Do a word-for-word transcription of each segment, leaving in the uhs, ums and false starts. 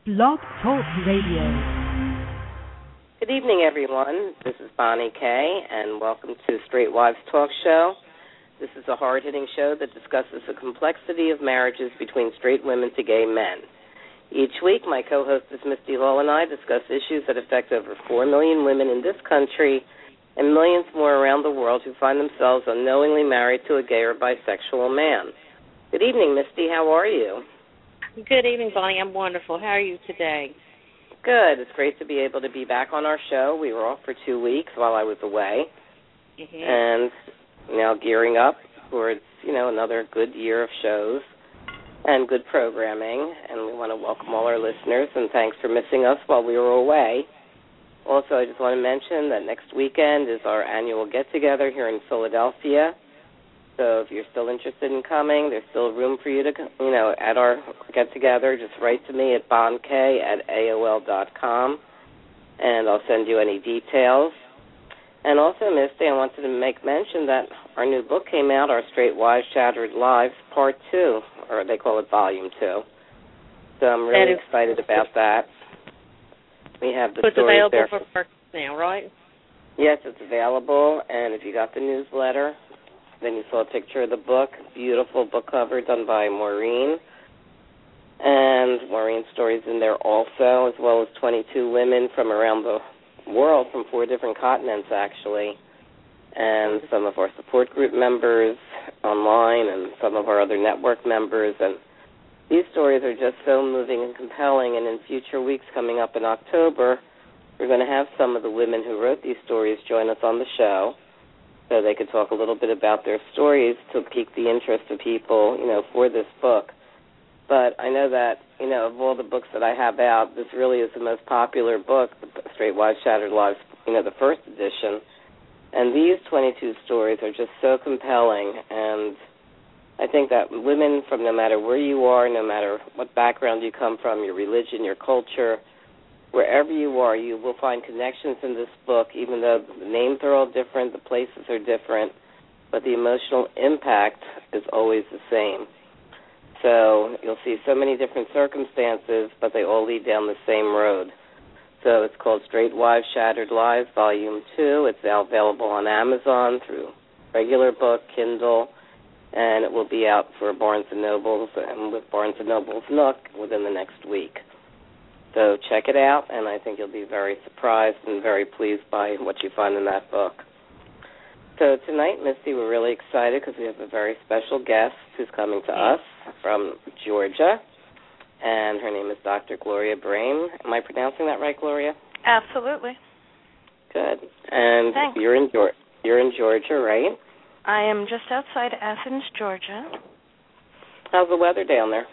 Blog Talk Radio. Good evening, everyone. This is Bonnie Kay, and welcome to Straight Wives Talk Show. This is a hard-hitting show that discusses the complexity of marriages between straight women to gay men. Each week, my co-hostess Misty Hall and I discuss issues that affect over four million women in this country and millions more around the world who find themselves unknowingly married to a gay or bisexual man. Good evening, Misty. How are you? Good evening, Bonnie. I'm wonderful. How are you today? Good. It's great to be able to be back on our show. We were off for two weeks while I was away, Mm-hmm. and now gearing up towards, you know, another good year of shows and good programming. And we want to welcome all our listeners, and thanks for missing us while we were away. Also, I just want to mention that next weekend is our annual get-together here in Philadelphia. So if you're still interested in coming, there's still room for you to, you know, at our get-together. Just write to me at bonkay at A O L dot com, and I'll send you any details. And also, Misty, I wanted to make mention that our new book came out, Our Straight Wives Shattered Lives, Part two, or they call it Volume two. So I'm really excited about that. We have the it's stories available there. for purchase now, right? Yes, it's available, and if you got the newsletter, then you saw a picture of the book, beautiful book cover done by Maureen, and Maureen's stories in there also, as well as twenty-two women from around the world, from four different continents, actually, and some of our support group members online and some of our other network members. And these stories are just so moving and compelling, and in future weeks coming up in October, we're going to have some of the women who wrote these stories join us on the show, so they could talk a little bit about their stories to pique the interest of people, you know, for this book. But I know that, you know, of all the books that I have out, this really is the most popular book, Straight Wives Shattered Lives, you know, the first edition. And these twenty-two stories are just so compelling, and I think that women from no matter where you are, no matter what background you come from, your religion, your culture, wherever you are, you will find connections in this book, even though the names are all different, the places are different, but the emotional impact is always the same. So you'll see so many different circumstances, but they all lead down the same road. So it's called Straight Wives Shattered Lives, Volume two. It's now available on Amazon through regular book, Kindle, and it will be out for Barnes and Nobles and with Barnes and Noble's Nook within the next week. So check it out, and I think you'll be very surprised and very pleased by what you find in that book. So tonight, Misty, we're really excited because we have a very special guest who's coming to us from Georgia, and her name is Doctor Gloria Brame. Am I pronouncing that right, Gloria? Absolutely. Good. And Thanks. you're in Georgia, you're in Georgia, right? I am just outside Athens, Georgia. How's the weather down there?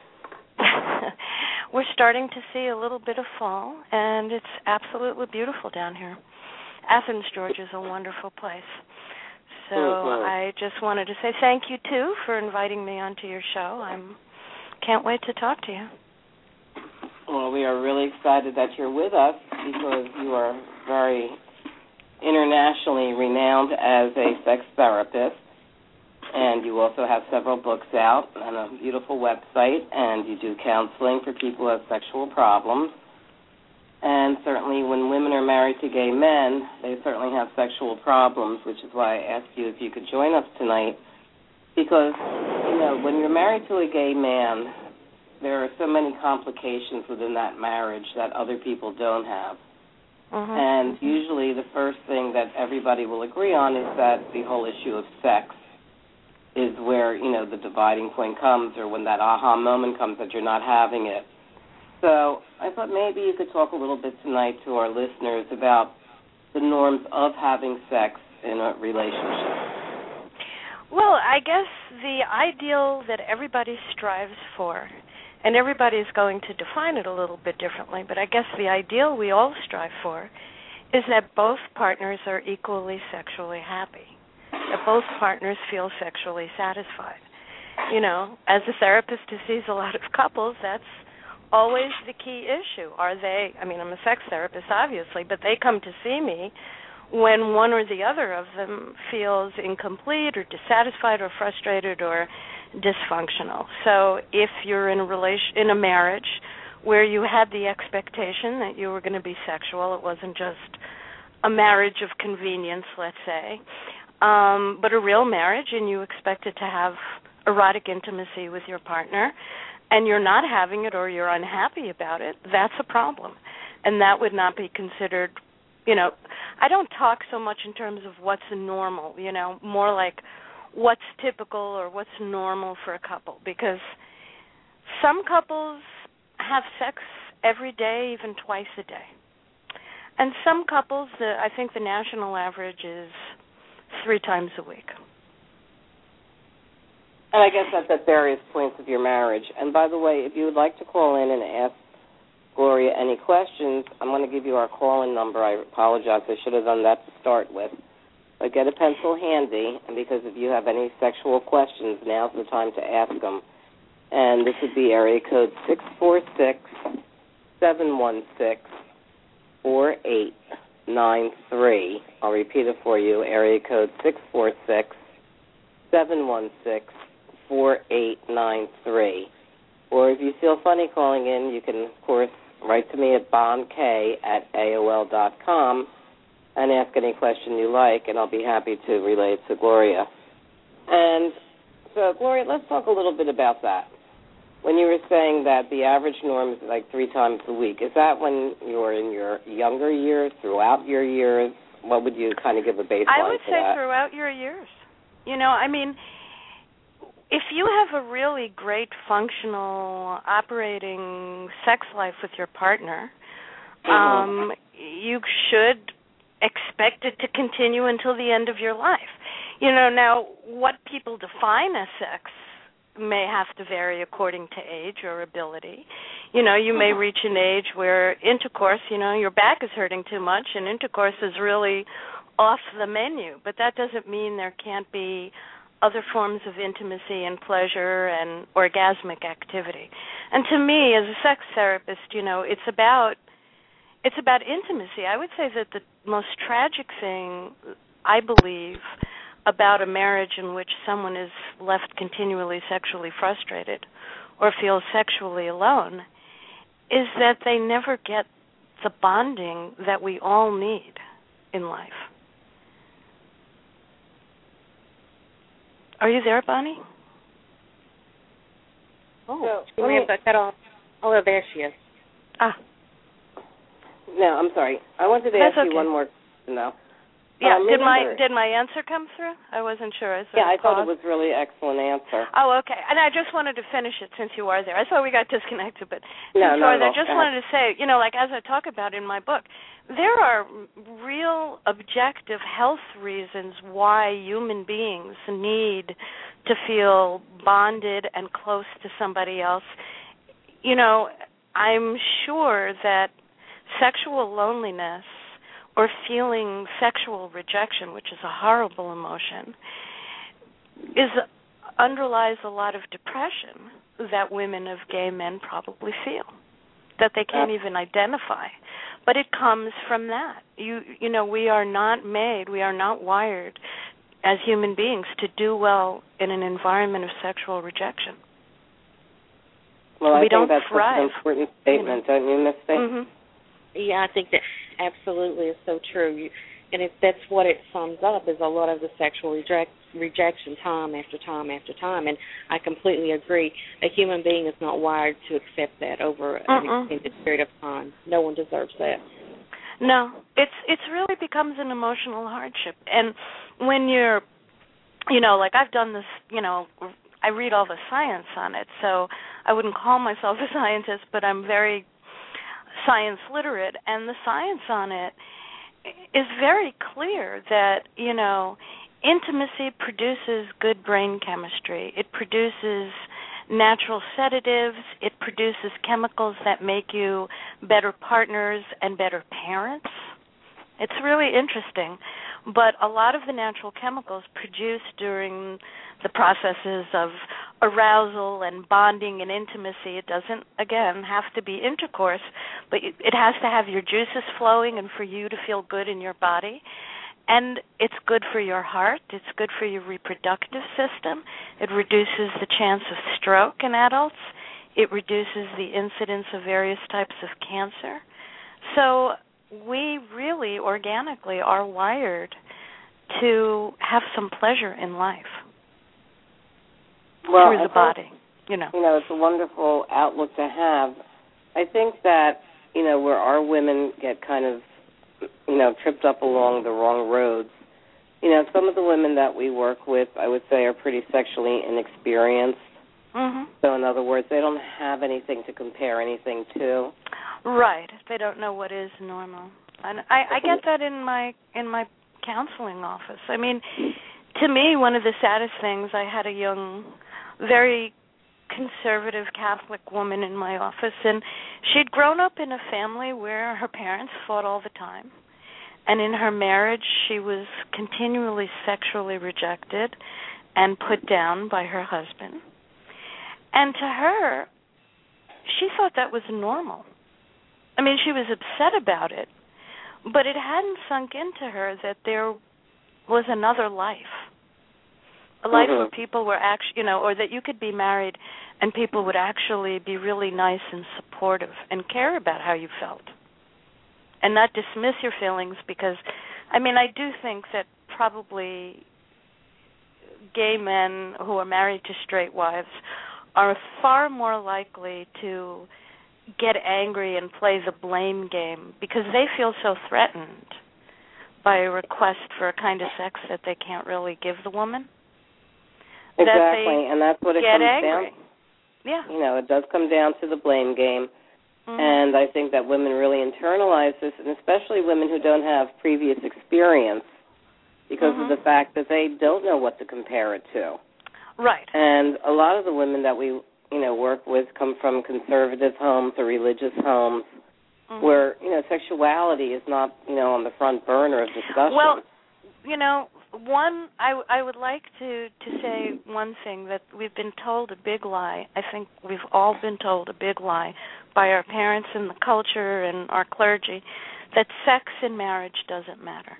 We're starting to see a little bit of fall, and it's absolutely beautiful down here. Athens, Georgia is a wonderful place. So mm-hmm. I just wanted to say thank you, too, for inviting me onto your show. I can't wait to talk to you. Well, we are really excited that you're with us because you are very internationally renowned as a sex therapist. And you also have several books out and a beautiful website, and you do counseling for people who have sexual problems. And certainly when women are married to gay men, they certainly have sexual problems, which is why I asked you if you could join us tonight. Because, you know, when you're married to a gay man, there are so many complications within that marriage that other people don't have. Mm-hmm. And usually the first thing that everybody will agree on is that the whole issue of sex is where, you know, the dividing point comes, or when that aha moment comes that you're not having it. So I thought maybe you could talk a little bit tonight to our listeners about the norms of having sex in a relationship. Well, I guess the ideal that everybody strives for, and everybody is going to define it a little bit differently, but I guess the ideal we all strive for is that both partners are equally sexually happy, that both partners feel sexually satisfied. You know, as a therapist who sees a lot of couples, that's always the key issue. Are they, I mean, I'm a sex therapist, obviously, but they come to see me when one or the other of them feels incomplete or dissatisfied or frustrated or dysfunctional. So if you're in a relation, in a marriage where you had the expectation that you were going to be sexual. It wasn't just a marriage of convenience, let's say, um, but a real marriage, and you expected to have erotic intimacy with your partner, and you're not having it or you're unhappy about it, that's a problem. And that would not be considered, you know, I don't talk so much in terms of what's normal, you know, more like what's typical or what's normal for a couple, because some couples have sex every day, even twice a day. And some couples, the, I think the national average is three times a week. And I guess that's at various points of your marriage. And by the way, if you would like to call in and ask Gloria any questions, I'm going to give you our call-in number. I apologize. I should have done that to start with. But get a pencil handy, and because if you have any sexual questions, now's the time to ask them. And this would be area code six four six, seven one six, four eight nine three. I'll repeat it for you. Area code six four six, seven one six, four eight nine three. Or if you feel funny calling in, you can, of course, write to me at bondk at A O L dot com and ask any question you like, and I'll be happy to relay it to Gloria. And so, Gloria, let's talk a little bit about that. When you were saying that the average norm is like three times a week, is that when you were in your younger years, throughout your years? What would you kind of give a baseline I would for say that? throughout your years. You know, I mean, if you have a really great functional operating sex life with your partner, mm-hmm. um, you should expect it to continue until the end of your life. You know, now, what people define as sex may have to vary according to age or ability. You know, you may reach an age where intercourse, you know, your back is hurting too much and intercourse is really off the menu. But that doesn't mean there can't be other forms of intimacy and pleasure and orgasmic activity. And to me, as a sex therapist, you know, it's about it's about intimacy. I would say that the most tragic thing, I believe, about a marriage in which someone is left continually sexually frustrated or feels sexually alone is that they never get the bonding that we all need in life. Are you there, Bonnie? Oh, so, she may have got cut off. Oh, there she is. Ah. No, I'm sorry. I wanted to That's ask okay. you one more question, though. Yeah, um, did my remember, did my answer come through? I wasn't sure. I yeah, I thought paused. it was really excellent answer. Oh, okay. And I just wanted to finish it since you are there. I thought we got disconnected, but no, since you not are at there, all. just Go wanted to say, you know, like as I talk about in my book, there are real objective health reasons why human beings need to feel bonded and close to somebody else. You know, I'm sure that sexual loneliness or feeling sexual rejection, which is a horrible emotion, is underlies a lot of depression that women of gay men probably feel, that they can't even identify. But it comes from that. You you know, we are not made, we are not wired as human beings to do well in an environment of sexual rejection. Well, I we think don't that's thrive. an important statement, you know. don't you, Miss Faye? Mm-hmm. Yeah, I think that absolutely is so true. You, and if that's what it sums up, is a lot of the sexual reject, rejection time after time after time. And I completely agree. A human being is not wired to accept that over Mm-mm. an extended period of time. No one deserves that. No, it's it's really becomes an emotional hardship. And when you're, you know, like I've done this, you know, I read all the science on it, so I wouldn't call myself a scientist, but I'm very science literate, and the science on it is very clear that, you know, intimacy produces good brain chemistry. It produces natural sedatives. It produces chemicals that make you better partners and better parents. It's really interesting. But a lot of the natural chemicals produced during the processes of arousal and bonding and intimacy, it doesn't, again, have to be intercourse, but it has to have your juices flowing and for you to feel good in your body. And it's good for your heart. It's good for your reproductive system. It reduces the chance of stroke in adults. It reduces the incidence of various types of cancer. So we really organically are wired to have some pleasure in life well, through the I think, body. You know, you know, it's a wonderful outlook to have. I think that, you know, where our women get kind of, you know, tripped up along the wrong roads, you know, some of the women that we work with, I would say, are pretty sexually inexperienced. mm-hmm. So in other words, they don't have anything to compare anything to. Right. They don't know what is normal. And I, I get that in my in my counseling office. I mean, to me, one of the saddest things, I had a young, very conservative Catholic woman in my office, and she'd grown up in a family where her parents fought all the time. And in her marriage, she was continually sexually rejected and put down by her husband. And to her, she thought that was normal. I mean, she was upset about it, but it hadn't sunk into her that there was another life, a life mm-hmm. where people were actually, you know, or that you could be married and people would actually be really nice and supportive and care about how you felt and not dismiss your feelings because, I mean, I do think that probably gay men who are married to straight wives are far more likely to get angry and play the blame game because they feel so threatened by a request for a kind of sex that they can't really give the woman. Exactly, and that's what it get comes angry. down. Yeah, you know, it does come down to the blame game, mm-hmm. and I think that women really internalize this, and especially women who don't have previous experience, because mm-hmm. of the fact that they don't know what to compare it to. Right. And a lot of the women that we, you know, work with come from conservative homes or religious homes, mm-hmm. where you know sexuality is not, you know, on the front burner of discussion. Well, you know. One, I, I would like to, to say one thing, that we've been told a big lie. I think we've all been told a big lie by our parents and the culture and our clergy, that sex in marriage doesn't matter.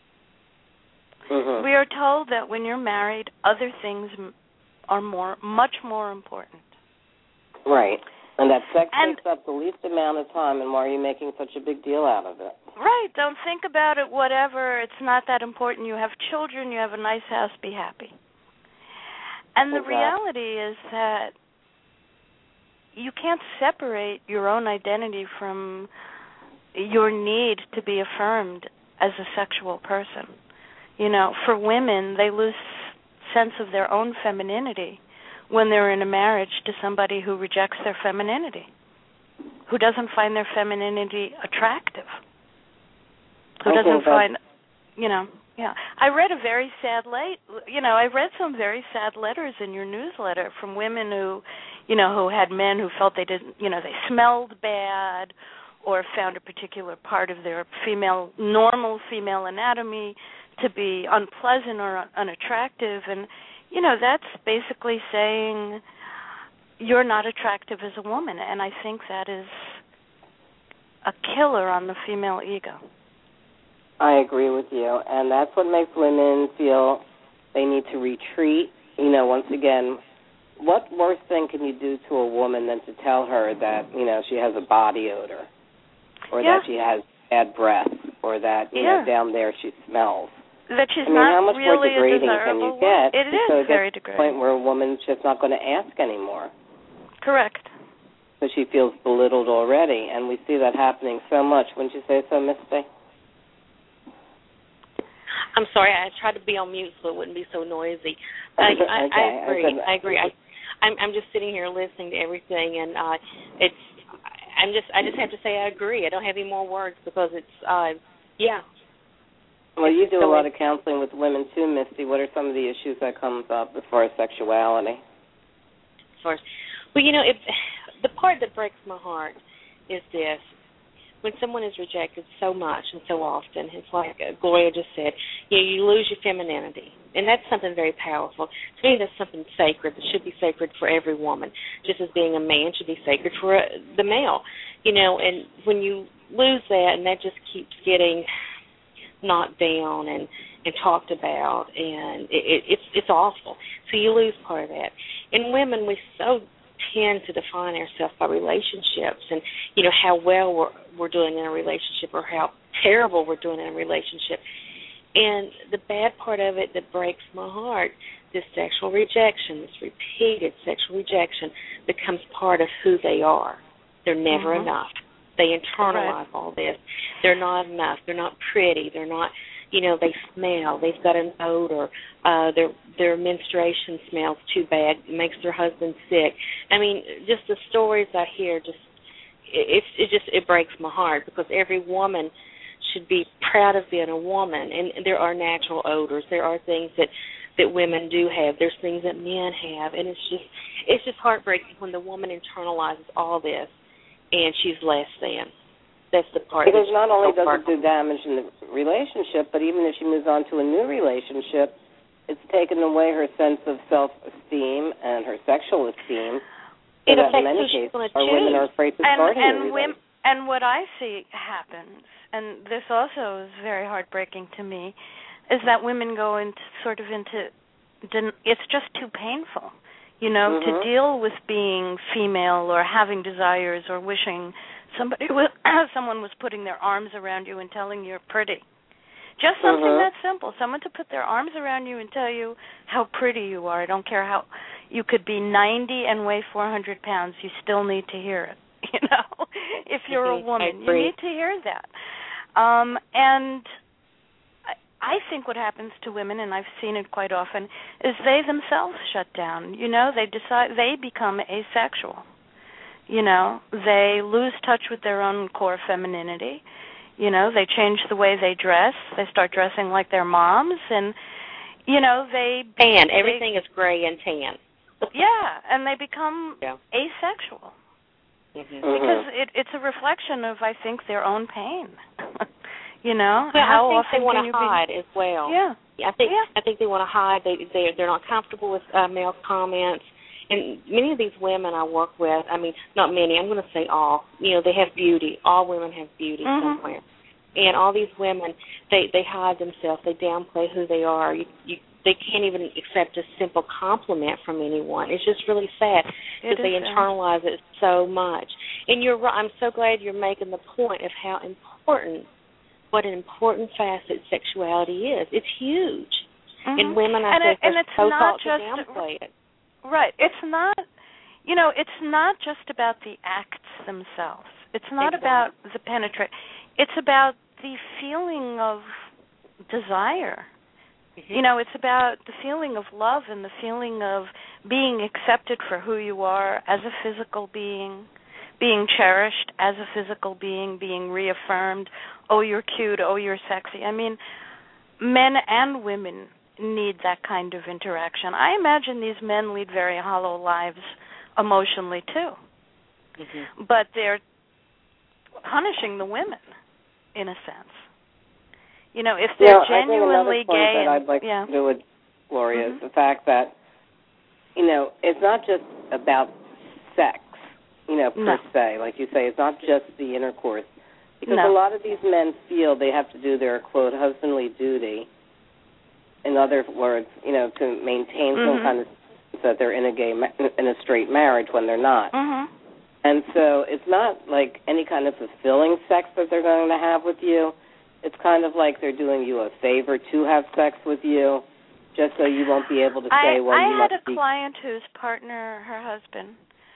Mm-hmm. We are told that when you're married, other things are more, much more important. Right. And that sex and, takes up the least amount of time, and why are you making such a big deal out of it? Right. Don't think about it, whatever. It's not that important. You have children, you have a nice house, be happy. And the exactly. reality is that you can't separate your own identity from your need to be affirmed as a sexual person. You know, for women, they lose sense of their own femininity when they're in a marriage to somebody who rejects their femininity, who doesn't find their femininity attractive, who I doesn't find, find, you know, yeah. I read a very sad late, you know, I read some very sad letters in your newsletter from women who, you know, who had men who felt they didn't, you know, they smelled bad or found a particular part of their female, normal female anatomy to be unpleasant or unattractive, and you know, that's basically saying you're not attractive as a woman, and I think that is a killer on the female ego. I agree with you, and that's what makes women feel they need to retreat. You know, once again, what worse thing can you do to a woman than to tell her that, you know, she has a body odor, or yeah. that she has bad breath, or that, you yeah. know, down there she smells? That she's I mean, not how much really more degrading a can you one. get? It is so it very gets degrading. to the point where a woman's just not going to ask anymore. Correct. So she feels belittled already, and we see that happening so much. Wouldn't you say so, Misty? I'm sorry, I tried to be on mute so it wouldn't be so noisy. I, okay. I, I agree. I, said, I agree. I, I'm, I'm just sitting here listening to everything, and uh, it's. I'm just. I just have to say I agree. I don't have any more words because it's. Uh, yeah. Well, you do a lot of counseling with women too, Misty. What are some of the issues that comes up as far as sexuality? As far as, well, you know, it, the part that breaks my heart is this. When someone is rejected so much and so often, it's like Gloria just said, yeah, you lose your femininity. And that's something very powerful. To me, that's something sacred that should be sacred for every woman, just as being a man should be sacred for a, the male. You know, and when you lose that, and that just keeps getting knocked down and, and talked about, and it, it, it's it's awful. So you lose part of that. In women, we so tend to define ourselves by relationships and, you know, how well we're, we're doing in a relationship or how terrible we're doing in a relationship. And the bad part of it that breaks my heart, this sexual rejection, this repeated sexual rejection becomes part of who they are. They're never mm-hmm. enough. They internalize right. all this. They're not enough. They're not pretty. They're not, you know, they smell. They've got an odor. Uh, their their menstruation smells too bad. It makes their husband sick. I mean, just the stories I hear, just it, it, it just it breaks my heart because every woman should be proud of being a woman. And there are natural odors. There are things that, that women do have. There's things that men have. And it's just it's just heartbreaking when the woman internalizes all this and she's less than. That's the part. Because not only does it do damage in the relationship, but even if she moves on to a new relationship, it's taken away her sense of self-esteem and her sexual esteem. It affects in many who she's going to choose. Our women are afraid to and, start and, a new women, and what I see happens, and this also is very heartbreaking to me, is that women go into sort of into, it's just too painful, you know, mm-hmm. to deal with being female or having desires or wishing somebody was, someone was putting their arms around you and telling you you're pretty. Just something mm-hmm. that simple. Someone to put their arms around you and tell you how pretty you are. I don't care how you could be ninety and weigh four hundred pounds. You still need to hear it. You know, if you're a woman, you need to hear that. Um, and I, I think what happens to women, and I've seen it quite often, is they themselves shut down. You know, they decide they become asexual. You know, they lose touch with their own core femininity. You know, they change the way they dress. They start dressing like their moms, and you know, they tan. They, Everything is gray and tan. Yeah, and they become yeah. asexual mm-hmm. because it, it's a reflection of, I think, their own pain. You know, well, how I think often they want can to you hide be... as well. Yeah, I think yeah. I think they want to hide. They they they're not comfortable with uh, male comments. And many of these women I work with, I mean, not many, I'm going to say all, you know, they have beauty. All women have beauty mm-hmm. somewhere. And all these women, they, they hide themselves. They downplay who they are. You, you, they can't even accept a simple compliment from anyone. It's just really sad because they internalize it so much. And you're right. I'm so glad you're making the point of how important, what an important facet sexuality is. It's huge. Mm-hmm. And women, I and think, it, and are it's so not taught just, to downplay it. Right. It's not, you know, it's not just about the acts themselves. It's not exactly. about the penetrate. It's about the feeling of desire. Mm-hmm. You know, it's about the feeling of love and the feeling of being accepted for who you are as a physical being, being cherished as a physical being, being reaffirmed. Oh, you're cute. Oh, you're sexy. I mean, men and women need that kind of interaction. I imagine these men lead very hollow lives emotionally too. Mm-hmm. But they're punishing the women in a sense. You know, if they're you know, genuinely I think another point gay that and, I'd like yeah. to do with Gloria mm-hmm. is the fact that, you know, it's not just about sex, you know, per no. se. Like you say, it's not just the intercourse. Because no. a lot of these men feel they have to do their, quote, husbandly duty. In other words, you know, to maintain mm-hmm. some kind of sense that they're in a gay, in a straight marriage when they're not. Mm-hmm. And so it's not like any kind of fulfilling sex that they're going to have with you. It's kind of like they're doing you a favor to have sex with you, just so you won't be able to say, I, well, I you had must a be... client whose partner, her husband,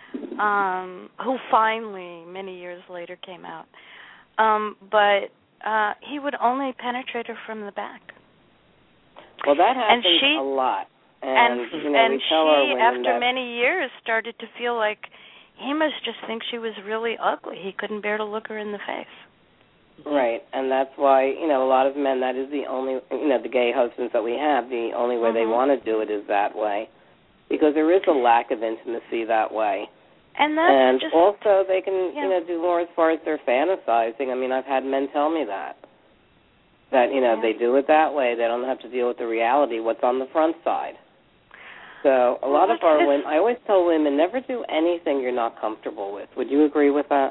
um, who finally, many years later, came out. Um, but uh, he would only penetrate her from the back. Well, that happens and she, a lot. And, and you know, and we tell she, our women after that, many years, started to feel like he must just think she was really ugly. He couldn't bear to look her in the face. Right, and that's why, you know, a lot of men, that is the only, you know, the gay husbands that we have, the only way mm-hmm. they want to do it is that way. Because there is a lack of intimacy that way. And that's and just... also they can, yeah. you know, do more as far as their fantasizing. I mean, I've had men tell me that. That, you know, yeah. they do it that way. They don't have to deal with the reality, what's on the front side. So a well, lot of our it's, women, I always tell women, never do anything you're not comfortable with. Would you agree with that?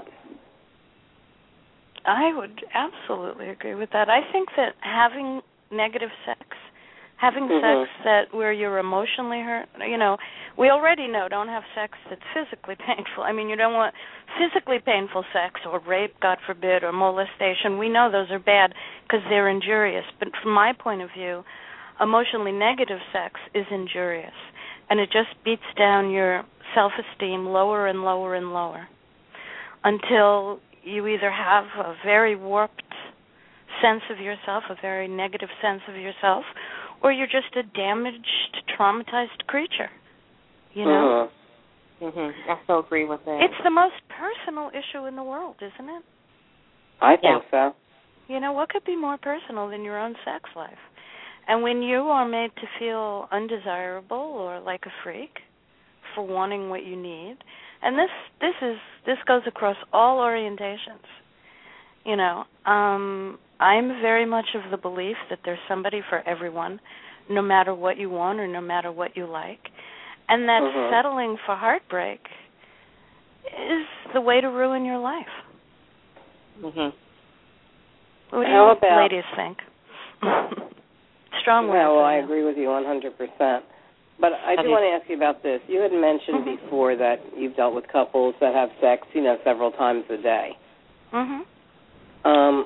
I would absolutely agree with that. I think that having negative sex, having mm-hmm. sex that where you're emotionally hurt, you know, We already know don't have sex that's physically painful. I mean, you don't want physically painful sex or rape, God forbid, or molestation. We know those are bad because they're injurious. But from my point of view, emotionally negative sex is injurious, and it just beats down your self-esteem lower and lower and lower until you either have a very warped sense of yourself, a very negative sense of yourself, or you're just a damaged, traumatized creature. You know? Mm-hmm. Mm-hmm. I so agree with that. It's the most personal issue in the world, isn't it? I think yeah. so. You know, what could be more personal than your own sex life? And when you are made to feel undesirable or like a freak for wanting what you need, and this this is this goes across all orientations. You know, um, I'm very much of the belief that there's somebody for everyone, no matter what you want or no matter what you like, and that mm-hmm. settling for heartbreak is the way to ruin your life. Mhm. What do How you about, ladies think? Strong words. Yeah, well, I agree with you one hundred percent. But I do want to ask you about this. You had mentioned mm-hmm. before that you've dealt with couples that have sex, you know, several times a day. Mhm. Um,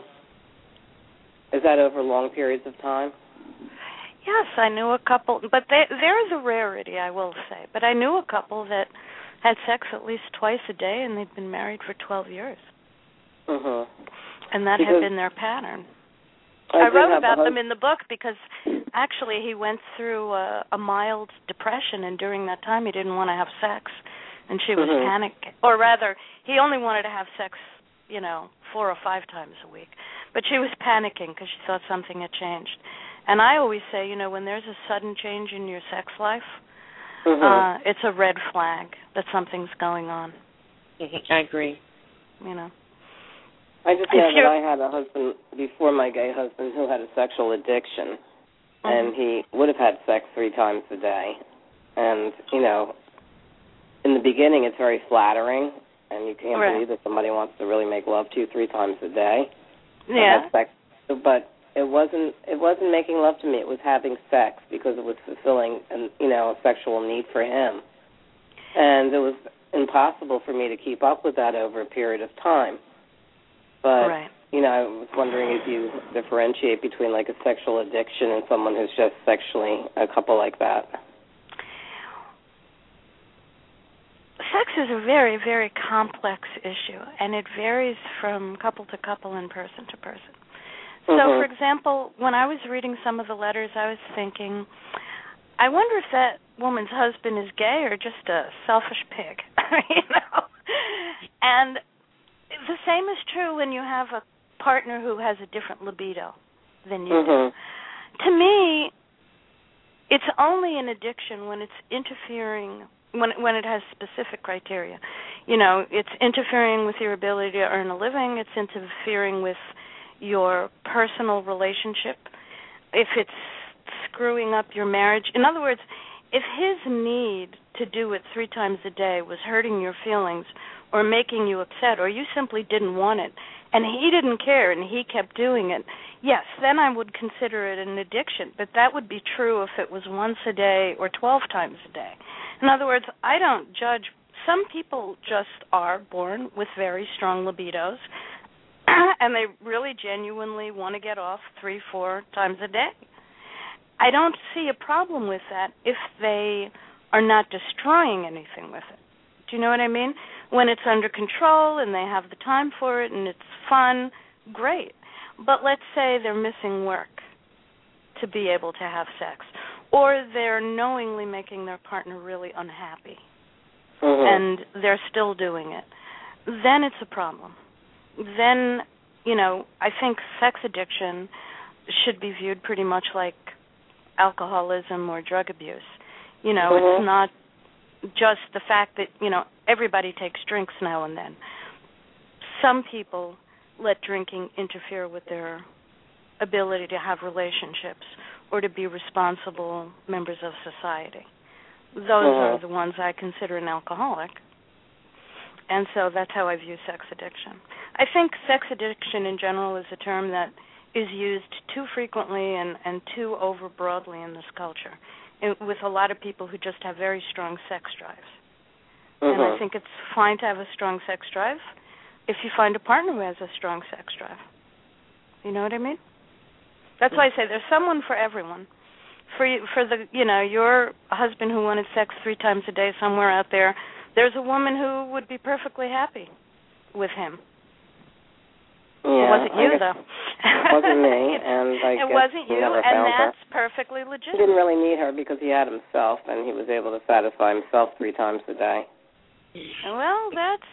is that over long periods of time? Yes, I knew a couple, but they, there is a rarity, I will say. But I knew a couple that had sex at least twice a day, and they'd been married for twelve years. Mhm. And that because had been their pattern. I, I wrote about hus- them in the book because actually he went through a, a mild depression, and during that time he didn't want to have sex, and she was mm-hmm. panicking. Or rather, he only wanted to have sex, you know, four or five times a week. But she was panicking because she thought something had changed. And I always say, you know, when there's a sudden change in your sex life, mm-hmm. uh, it's a red flag that something's going on. Mm-hmm. I agree. You know. I just know that I had a husband before my gay husband who had a sexual addiction, mm-hmm. and he would have had sex three times a day. And, you know, in the beginning it's very flattering, and you can't right. believe that somebody wants to really make love to you three times a day. Yeah. Have sex. But it wasn't it wasn't making love to me. It was having sex because it was fulfilling, an, you know, a sexual need for him. And it was impossible for me to keep up with that over a period of time. But, right. you know, I was wondering if you differentiate between, like, a sexual addiction and someone who's just sexually a couple like that. Sex is a very, very complex issue, and it varies from couple to couple and person to person. So, mm-hmm. for example, when I was reading some of the letters, I was thinking, I wonder if that woman's husband is gay or just a selfish pig, you know? And the same is true when you have a partner who has a different libido than you mm-hmm. do. To me, it's only an addiction when it's interfering, when when it has specific criteria. You know, it's interfering with your ability to earn a living, it's interfering with your personal relationship, if it's screwing up your marriage. In other words, if his need to do it three times a day was hurting your feelings or making you upset, or you simply didn't want it, and he didn't care and he kept doing it, yes, then I would consider it an addiction. But that would be true if it was once a day or twelve times a day. In other words, I don't judge. Some people just are born with very strong libidos, and they really genuinely want to get off three, four times a day. I don't see a problem with that if they are not destroying anything with it. Do you know what I mean? When it's under control and they have the time for it and it's fun, great. But let's say they're missing work to be able to have sex, or they're knowingly making their partner really unhappy, mm-hmm. and they're still doing it. Then it's a problem. Then, you know, I think sex addiction should be viewed pretty much like alcoholism or drug abuse. You know, mm-hmm. it's not just the fact that, you know, everybody takes drinks now and then. Some people let drinking interfere with their ability to have relationships or to be responsible members of society. Those mm-hmm. are the ones I consider an alcoholic. And so that's how I view sex addiction. I think sex addiction in general is a term that is used too frequently and, and too over broadly in this culture. in, with a lot of people who just have very strong sex drives. Mm-hmm. And I think it's fine to have a strong sex drive if you find a partner who has a strong sex drive. You know what I mean? That's why I say there's someone for everyone. For you, for the, you know, your husband who wanted sex three times a day somewhere out there, there's a woman who would be perfectly happy with him. Yeah, it wasn't you, though. It wasn't me, and I it guess wasn't you, never and found that's her. perfectly legitimate. He didn't really need her because he had himself, and he was able to satisfy himself three times a day. Well, that's,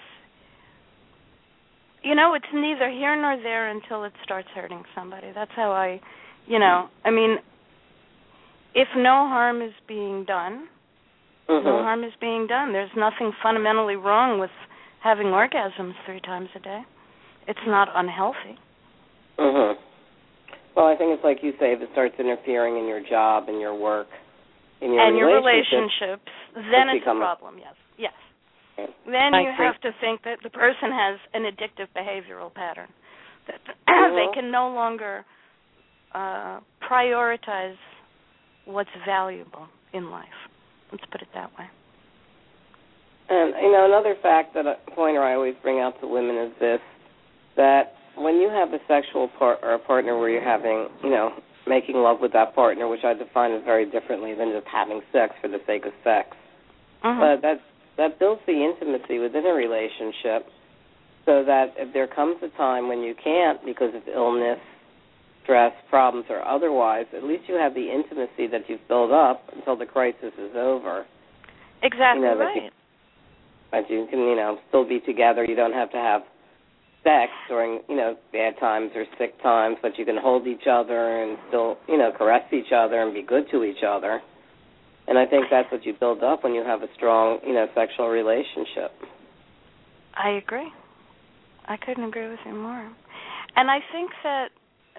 you know, it's neither here nor there until it starts hurting somebody. That's how I, you know, I mean, if no harm is being done, mm-hmm. no harm is being done. There's nothing fundamentally wrong with having orgasms three times a day. It's not unhealthy. Mm-hmm. Well, I think it's like you say, if it starts interfering in your job and your work, in your and your relationships, relationships, then it's a problem, yes. Yes. Okay. Then I you agree. have to think that the person has an addictive behavioral pattern, that mm-hmm. they can no longer uh, prioritize what's valuable in life. Let's put it that way. And, you know, another fact that a pointer I always bring out to women is this, that when you have a sexual part or a partner where you're having, you know, making love with that partner, which I define as very differently than just having sex for the sake of sex, Mm-hmm. but that that builds the intimacy within a relationship so that if there comes a time when you can't because of illness, stress, problems, or otherwise, at least you have the intimacy that you've built up until the crisis is over. Exactly you know, right. That you, that you can, you know, still be together. You don't have to have sex during, you know, bad times or sick times, but you can hold each other and still, you know, caress each other and be good to each other. And I think that's what you build up when you have a strong, you know, sexual relationship. I agree. I couldn't agree with you more. And I think that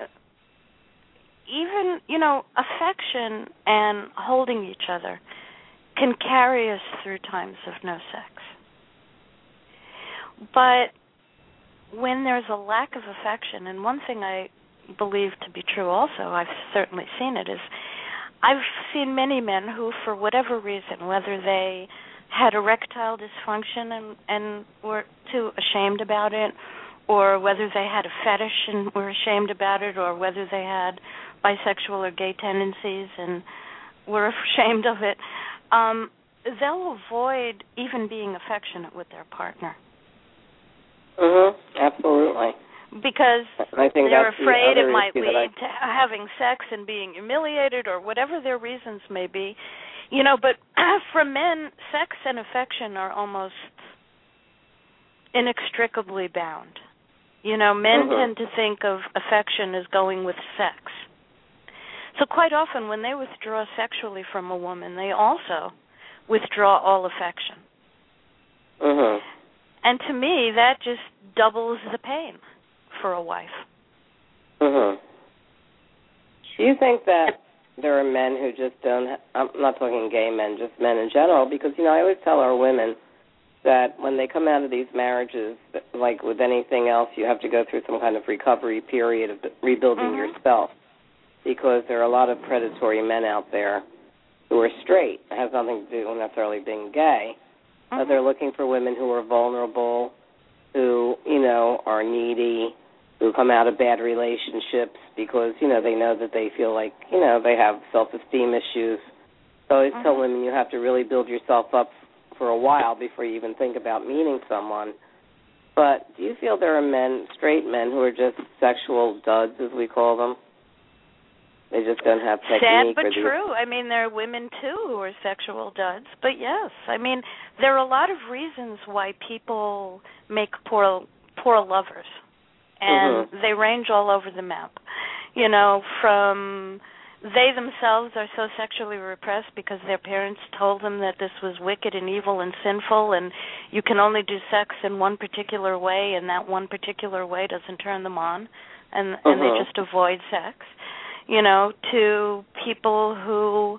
even, you know, affection and holding each other can carry us through times of no sex. But when there's a lack of affection, and one thing I believe to be true also, I've certainly seen it, is I've seen many men who, for whatever reason, whether they had erectile dysfunction and, and were too ashamed about it, or whether they had a fetish and were ashamed about it, or whether they had bisexual or gay tendencies and were ashamed of it, um, they'll avoid even being affectionate with their partner. Mhm, absolutely. Because I think they're that's afraid the it might issue lead I... to having sex and being humiliated or whatever their reasons may be. You know, but for men, sex and affection are almost inextricably bound. You know, men mm-hmm. tend to think of affection as going with sex. So quite often when they withdraw sexually from a woman, they also withdraw all affection. Mhm. And to me, that just doubles the pain for a wife. Mhm. Do you think that there are men who just don't, ha- I'm not talking gay men, just men in general, because, you know, I always tell our women that when they come out of these marriages, like with anything else, you have to go through some kind of recovery period of rebuilding mm-hmm. yourself, because there are a lot of predatory men out there who are straight. It has nothing to do with necessarily being gay, mm-hmm. but they're looking for women who are vulnerable, who, you know, are needy, who come out of bad relationships because, you know, they know that they feel like, you know, they have self-esteem issues. So I always mm-hmm. tell women you have to really build yourself up for a while before you even think about meeting someone. But do you feel there are men, straight men, who are just sexual duds, as we call them? They just don't have technique. Sad but or the... true. I mean, there are women, too, who are sexual duds. But, yes, I mean, there are a lot of reasons why people make poor poor lovers. And mm-hmm. they range all over the map. You know, from they themselves are so sexually repressed because their parents told them that this was wicked and evil and sinful, and you can only do sex in one particular way, and that one particular way doesn't turn them on, and, mm-hmm. and they just avoid sex. You know, to people who,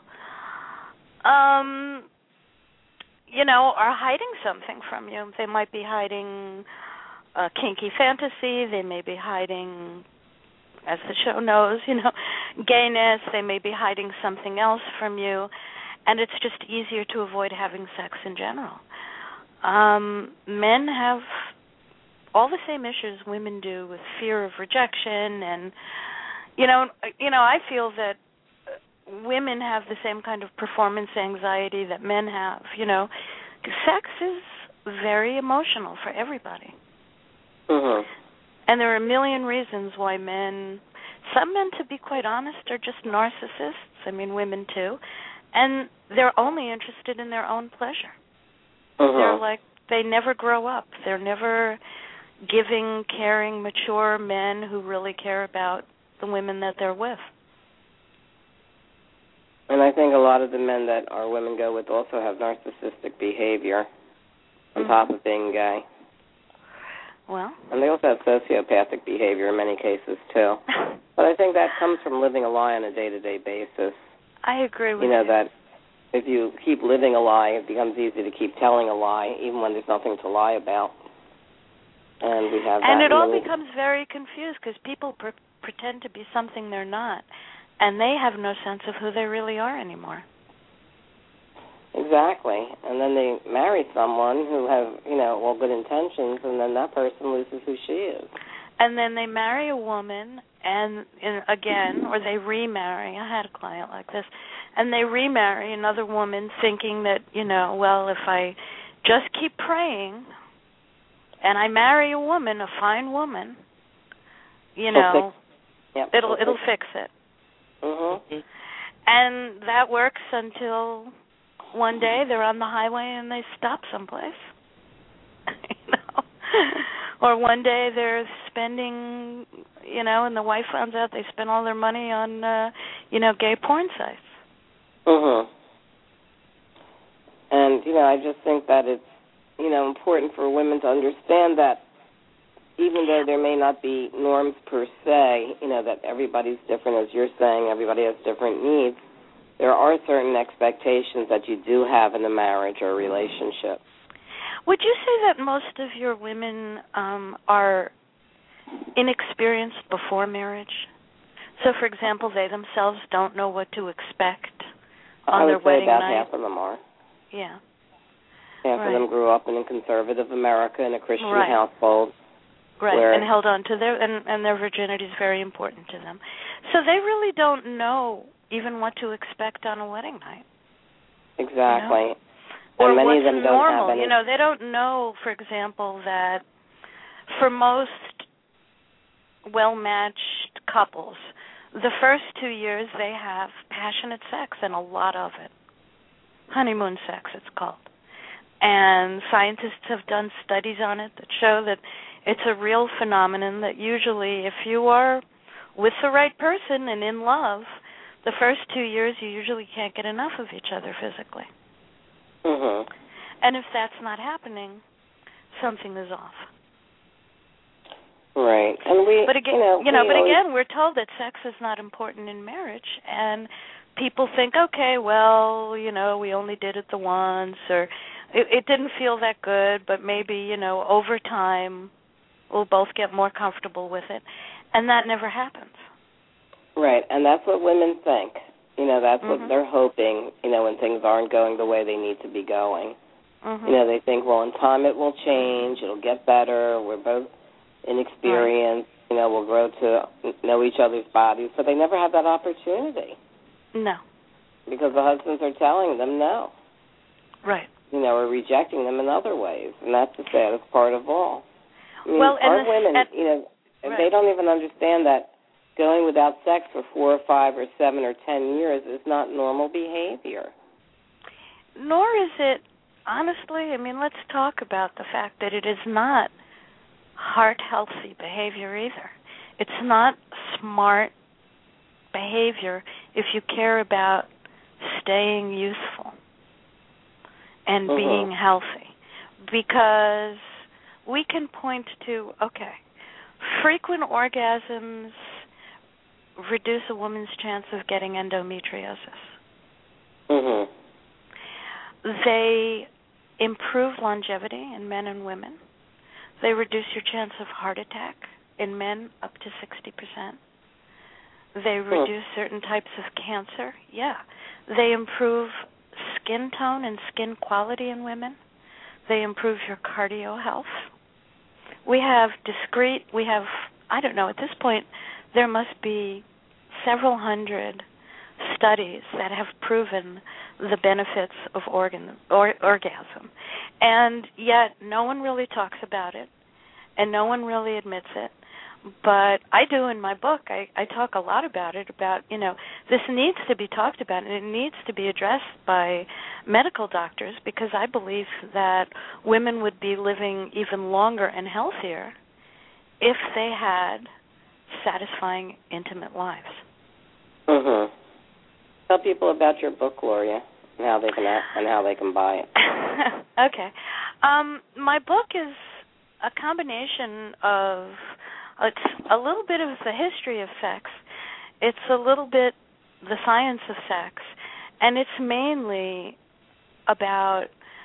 um, you know, are hiding something from you. They might be hiding a kinky fantasy. They may be hiding, as the show knows, you know, gayness. They may be hiding something else from you. and it's just easier to avoid having sex in general. Um, men have all the same issues women do with fear of rejection, and you know, you know, I feel that women have the same kind of performance anxiety that men have. You know, sex is very emotional for everybody. Mm-hmm. And there are a million reasons why men, some men, to be quite honest, are just narcissists. I mean, women too. And they're only interested in their own pleasure. Mm-hmm. They're like, they never grow up. They're never giving, caring, mature men who really care about the women that they're with. And I think a lot of the men that our women go with also have narcissistic behavior on mm-hmm. top of being gay. Well. And they also have sociopathic behavior in many cases, too. But I think that comes from living a lie on a day-to-day basis. I agree with you. You know, that if you keep living a lie, it becomes easy to keep telling a lie, even when there's nothing to lie about. And we have And that it all many... becomes very confused because people pre- pretend to be something they're not. And they have no sense of who they really are anymore. Exactly. And then they marry someone who have, you know, all good intentions, and then that person loses who she is. And then they marry a woman, and, and again, or they remarry. I had a client like this. And they remarry another woman thinking that, you know, well, if I just keep praying and I marry a woman, a fine woman, you know, yep. it'll it'll fix it. Mm-hmm. And that works until one day they're on the highway and they stop someplace. You know? Or one day they're spending, you know, and the wife finds out they spent all their money on, uh, you know, gay porn sites. Mm-hmm. And, you know, I just think that it's, you know, important for women to understand that even though there may not be norms per se, you know, that everybody's different, as you're saying, everybody has different needs, there are certain expectations that you do have in a marriage or a relationship. Would you say that most of your women um, are inexperienced before marriage? So, for example, they themselves don't know what to expect on I their would say wedding about night? half of them are. Yeah. Half right. of them grew up in a conservative America in a Christian right. household. Right, where and held on to their, and, and their virginity is very important to them. So they really don't know even what to expect on a wedding night. Exactly. You know? Or and many what's of them don't normal. have any... You know, they don't know, for example, that for most well-matched couples, the first two years they have passionate sex, and a lot of it. Honeymoon sex, it's called. And scientists have done studies on it that show that it's a real phenomenon that usually if you are with the right person and in love, the first two years you usually can't get enough of each other physically. Mm-hmm. And if that's not happening, something is off. Right. And we, but again, you know, you know we but always... again, we're told that sex is not important in marriage, and people think, okay, well, you know, we only did it the once, or it, it didn't feel that good, but maybe, you know, over time we'll both get more comfortable with it, and that never happens. Right, and that's what women think. You know, that's mm-hmm. what they're hoping, you know, when things aren't going the way they need to be going. Mm-hmm. You know, they think, well, in time it will change, it'll get better, we're both inexperienced, right. you know, we'll grow to know each other's bodies, but they never have that opportunity. No. Because the husbands are telling them no. Right. You know, or rejecting them in other ways, and that's the saddest part of all. I mean, well, and our the, women, and, you know, right. they don't even understand that going without sex for four or five or seven or ten years is not normal behavior. Nor is it, honestly, I mean, let's talk about the fact that it is not heart-healthy behavior either. It's not smart behavior if you care about staying youthful and mm-hmm. being healthy. Because we can point to, okay, frequent orgasms reduce a woman's chance of getting endometriosis. Mm-hmm. They improve longevity in men and women. They reduce your chance of heart attack in men up to sixty percent. They reduce certain types of cancer. Yeah. They improve skin tone and skin quality in women. They improve your cardio health. We have discrete, we have, I don't know, at this point, there must be several hundred studies that have proven the benefits of organ or, orgasm. And yet no one really talks about it, and no one really admits it. But I do in my book. I, I talk a lot about it, about, you know, this needs to be talked about, and it needs to be addressed by medical doctors, because I believe that women would be living even longer and healthier if they had satisfying, intimate lives. Mm-hmm. Tell people about your book, Gloria, and how they can and how they can buy it. Okay. Um, my book is a combination of, it's a little bit of the history of sex, it's a little bit the science of sex, and it's mainly about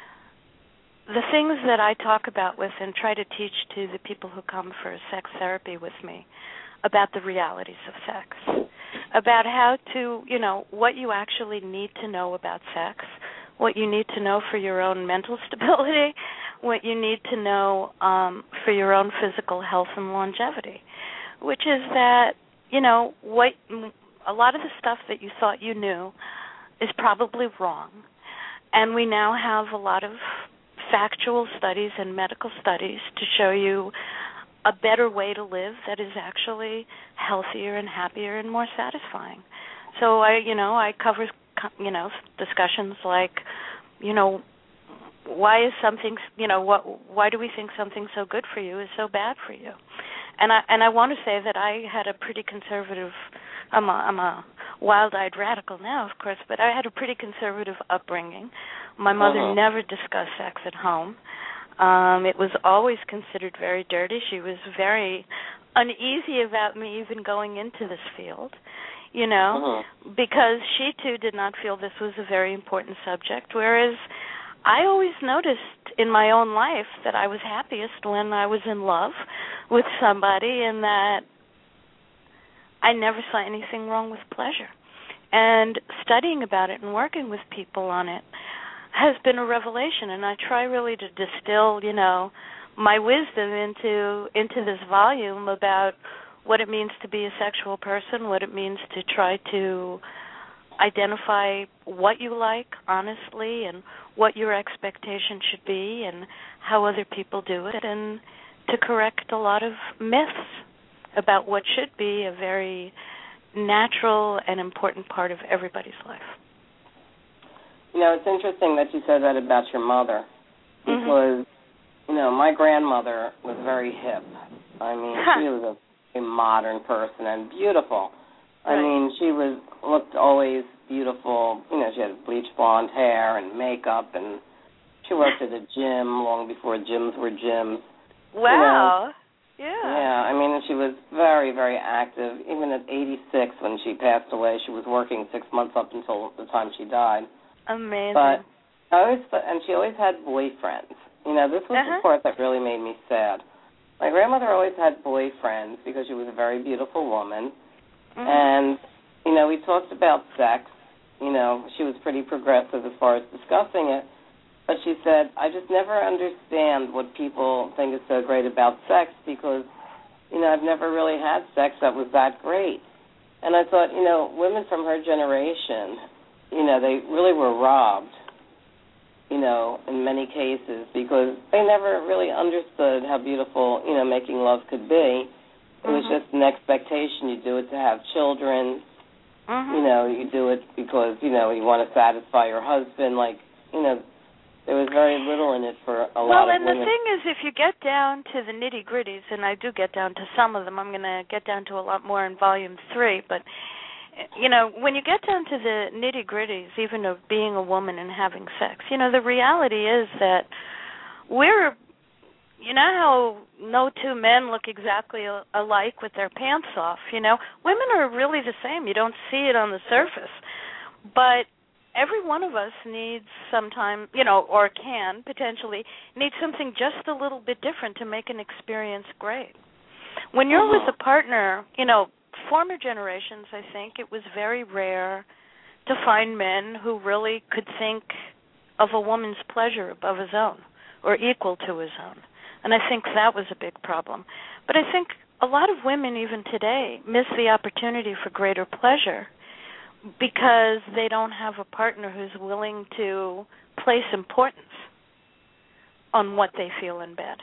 the things that I talk about with and try to teach to the people who come for sex therapy with me about the realities of sex, about how to, you know, what you actually need to know about sex, what you need to know for your own mental stability, what you need to know um, for your own physical health and longevity, which is that, you know, what a lot of the stuff that you thought you knew is probably wrong. And we now have a lot of factual studies and medical studies to show you a better way to live that is actually healthier and happier and more satisfying. So I, you know, I cover, you know, discussions like, you know, why is something, you know, what, why do we think something so good for you is so bad for you? And I and I want to say that I had a pretty conservative, I'm a, I'm a wild-eyed radical now, of course, but I had a pretty conservative upbringing. My mother uh-huh. never discussed sex at home. Um, it was always considered very dirty. She was very uneasy about me even going into this field, you know, uh-huh. because she, too, did not feel this was a very important subject, whereas I always noticed in my own life that I was happiest when I was in love with somebody and that I never saw anything wrong with pleasure. And studying about it and working with people on it has been a revelation, and I try really to distill, you know, my wisdom into into this volume about what it means to be a sexual person, what it means to try to identify what you like honestly and what your expectation should be and how other people do it, and to correct a lot of myths about what should be a very natural and important part of everybody's life. You know, it's interesting that you said that about your mother, because, mm-hmm. you know, my grandmother was very hip. I mean, huh. she was a, a modern person and beautiful. I right. mean, she was looked always beautiful. You know, she had bleached blonde hair and makeup, and she worked at a gym long before gyms were gyms. Wow. You know? Yeah. Yeah, I mean, she was very, very active. Even at eighty-six, when she passed away, she was working six months up until the time she died. Amazing. But I always, and she always had boyfriends. You know, this was uh-huh. the part that really made me sad. My grandmother always had boyfriends because she was a very beautiful woman. Mm-hmm. And, you know, we talked about sex. You know, she was pretty progressive as far as discussing it. But she said, I just never understand what people think is so great about sex because, you know, I've never really had sex that was that great. And I thought, you know, women from her generation, you know, they really were robbed, you know, in many cases because they never really understood how beautiful, you know, making love could be. It was mm-hmm. just an expectation. You do it to have children. Mm-hmm. You know, you do it because, you know, you want to satisfy your husband. Like, you know, there was very little in it for a well, lot of women. Well, and women. the thing is, if you get down to the nitty-gritties, and I do get down to some of them, I'm going to get down to a lot more in Volume three, but, you know, when you get down to the nitty-gritties, even of being a woman and having sex, you know, the reality is that we're, you know how no two men look exactly alike with their pants off, you know? Women are really the same. You don't see it on the surface. But every one of us needs sometime, you know, or can potentially, need something just a little bit different to make an experience great. When you're uh-huh. with a partner, you know, former generations, I think, it was very rare to find men who really could think of a woman's pleasure above his own or equal to his own. And I think that was a big problem. But I think a lot of women even today miss the opportunity for greater pleasure because they don't have a partner who's willing to place importance on what they feel in bed.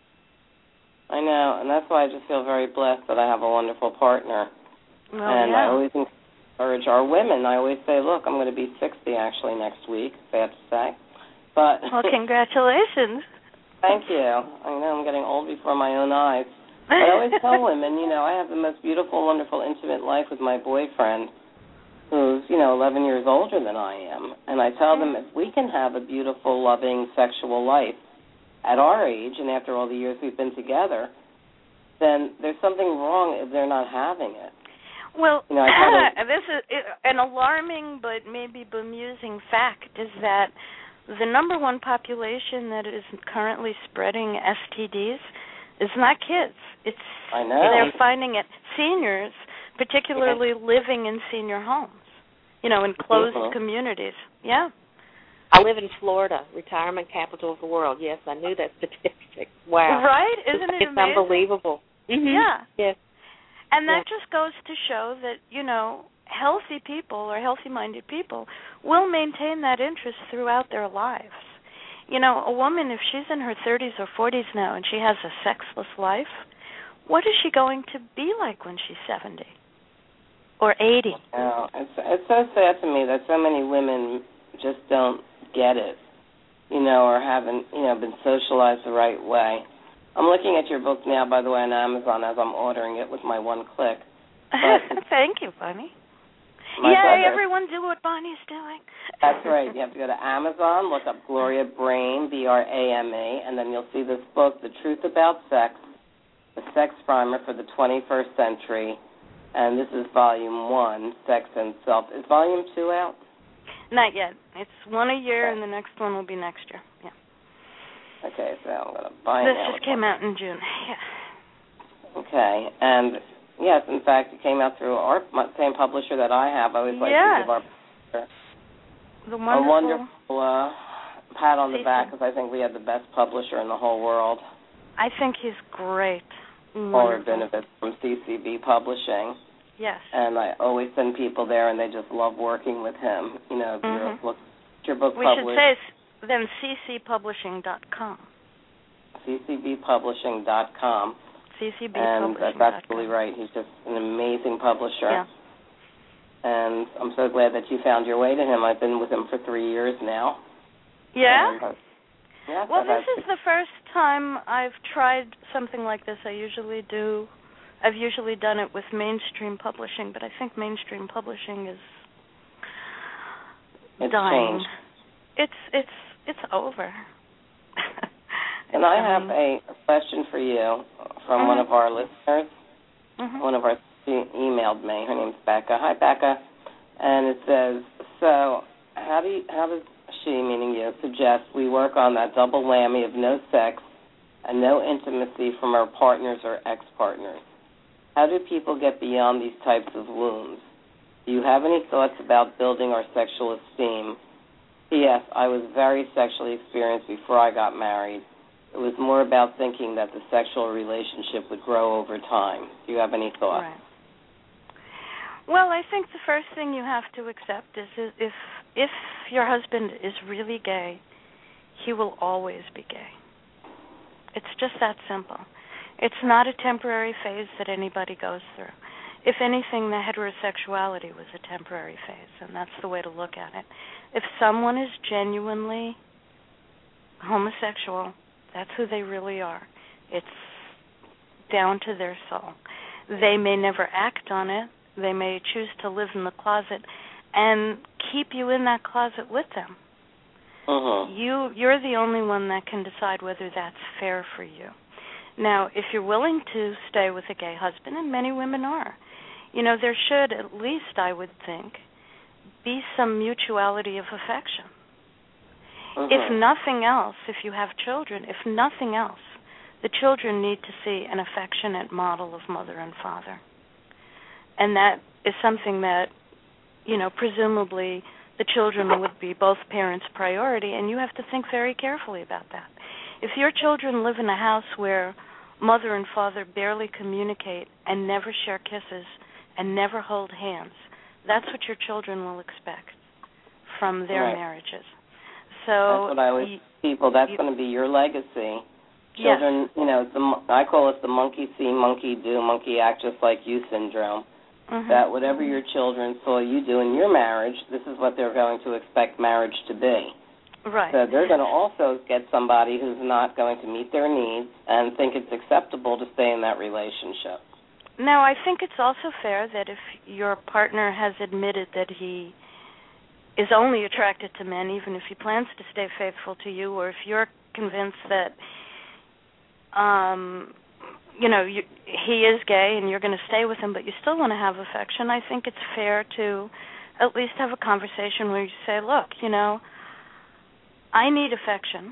I know, and that's why I just feel very blessed that I have a wonderful partner. Well, and yeah. I always encourage our women. I always say, look, I'm going to be sixty actually next week, sad to say. But well, congratulations. Thank you. I know I'm getting old before my own eyes. But I always tell women, you know, I have the most beautiful, wonderful, intimate life with my boyfriend, who's, you know, eleven years older than I am. And I tell them, if we can have a beautiful, loving, sexual life at our age and after all the years we've been together, then there's something wrong if they're not having it. Well, you know, I kinda, this is an alarming but maybe bemusing fact is that the number one population that is currently spreading S T Ds is not kids. It's I know. They're finding it seniors, particularly yeah. living in senior homes, you know, in closed mm-hmm. communities. Yeah. I live in Florida, retirement capital of the world. Yes, I knew that statistic. Wow. Right? Isn't it it's amazing? It's unbelievable. Mm-hmm. Yeah. Yes. And that yes. just goes to show that, you know, healthy people or healthy-minded people will maintain that interest throughout their lives. You know, a woman, if she's in her thirties or forties now and she has a sexless life, what is she going to be like when she's seventy or eighty? Oh, it's, it's so sad to me that so many women just don't get it, you know, or haven't, you know, been socialized the right way. I'm looking at your book now, by the way, on Amazon as I'm ordering it with my one click. Thank you, Bonnie. My Yay, brother. everyone do what Bonnie's doing. That's right. You have to go to Amazon, look up Gloria Brame, B R A M E, and then you'll see this book, The Truth About Sex, The Sex Primer for the twenty-first Century, and this is Volume one, Sex and Self. Is Volume two out? Not yet. It's one a year, okay. and the next one will be next year. Yeah. Okay, so I'm going to buy it This now. just came out in June. Yeah. Okay, and yes, in fact, it came out through our same publisher that I have. I always like yes. to give our publisher the wonderful a wonderful uh, pat on the C C. back because I think we have the best publisher in the whole world. I think he's great. Paul Rabinovitz from C C B Publishing. Yes. And I always send people there, and they just love working with him. You know, if mm-hmm. you're, look, your book we published. We should say then c c publishing dot com. c c b publishing dot com. c c b and publishing dot com. And that's absolutely right. He's just an amazing publisher. Yeah. And I'm so glad that you found your way to him. I've been with him for three years now. Yeah? And, uh, yes, well, I've this had... is the first time I've tried something like this. I usually do. I've usually done it with mainstream publishing, but I think mainstream publishing is it's dying. Changed. It's it's it's over. And I have a question for you from mm-hmm. one of our listeners. Mm-hmm. One of our she emailed me. Her name's Becca. Hi, Becca. And it says, so how do you, how does she, meaning you, suggest we work on that double whammy of no sex and no intimacy from our partners or ex-partners? How do people get beyond these types of wounds? Do you have any thoughts about building our sexual esteem? P S. I was very sexually experienced before I got married. It was more about thinking that the sexual relationship would grow over time. Do you have any thoughts? Right. Well, I think the first thing you have to accept is if if your husband is really gay, he will always be gay. It's just that simple. It's not a temporary phase that anybody goes through. If anything, the heterosexuality was a temporary phase, and that's the way to look at it. If someone is genuinely homosexual, that's who they really are. It's down to their soul. They may never act on it. They may choose to live in the closet and keep you in that closet with them. Uh-huh. You, you're the only one that can decide whether that's fair for you. Now, if you're willing to stay with a gay husband, and many women are, you know, there should at least, I would think, be some mutuality of affection. Uh-huh. If nothing else, if you have children, if nothing else, the children need to see an affectionate model of mother and father. And that is something that, you know, presumably the children would be both parents' priority, and you have to think very carefully about that. If your children live in a house where mother and father barely communicate and never share kisses and never hold hands, that's what your children will expect from their right. marriages. So that's what I always you, people. That's you, going to be your legacy. yes. Children, you know, the, I call it the monkey see, monkey do, monkey act just like you syndrome. Mm-hmm. That whatever your children saw you do in your marriage, this is what they're going to expect marriage to be. Right. So they're going to also get somebody who's not going to meet their needs and think it's acceptable to stay in that relationship. Now, I think it's also fair that if your partner has admitted that he is only attracted to men, even if he plans to stay faithful to you, or if you're convinced that, um, you know, you, he is gay and you're going to stay with him, but you still want to have affection, I think it's fair to at least have a conversation where you say, look, you know, I need affection,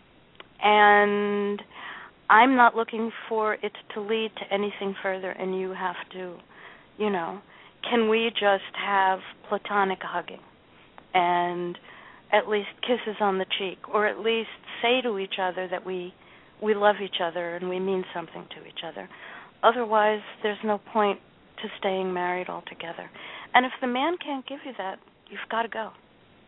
and I'm not looking for it to lead to anything further, and you have to, you know, can we just have platonic hugging and at least kisses on the cheek, or at least say to each other that we we love each other and we mean something to each other. Otherwise, there's no point to staying married altogether. And if the man can't give you that, you've got to go.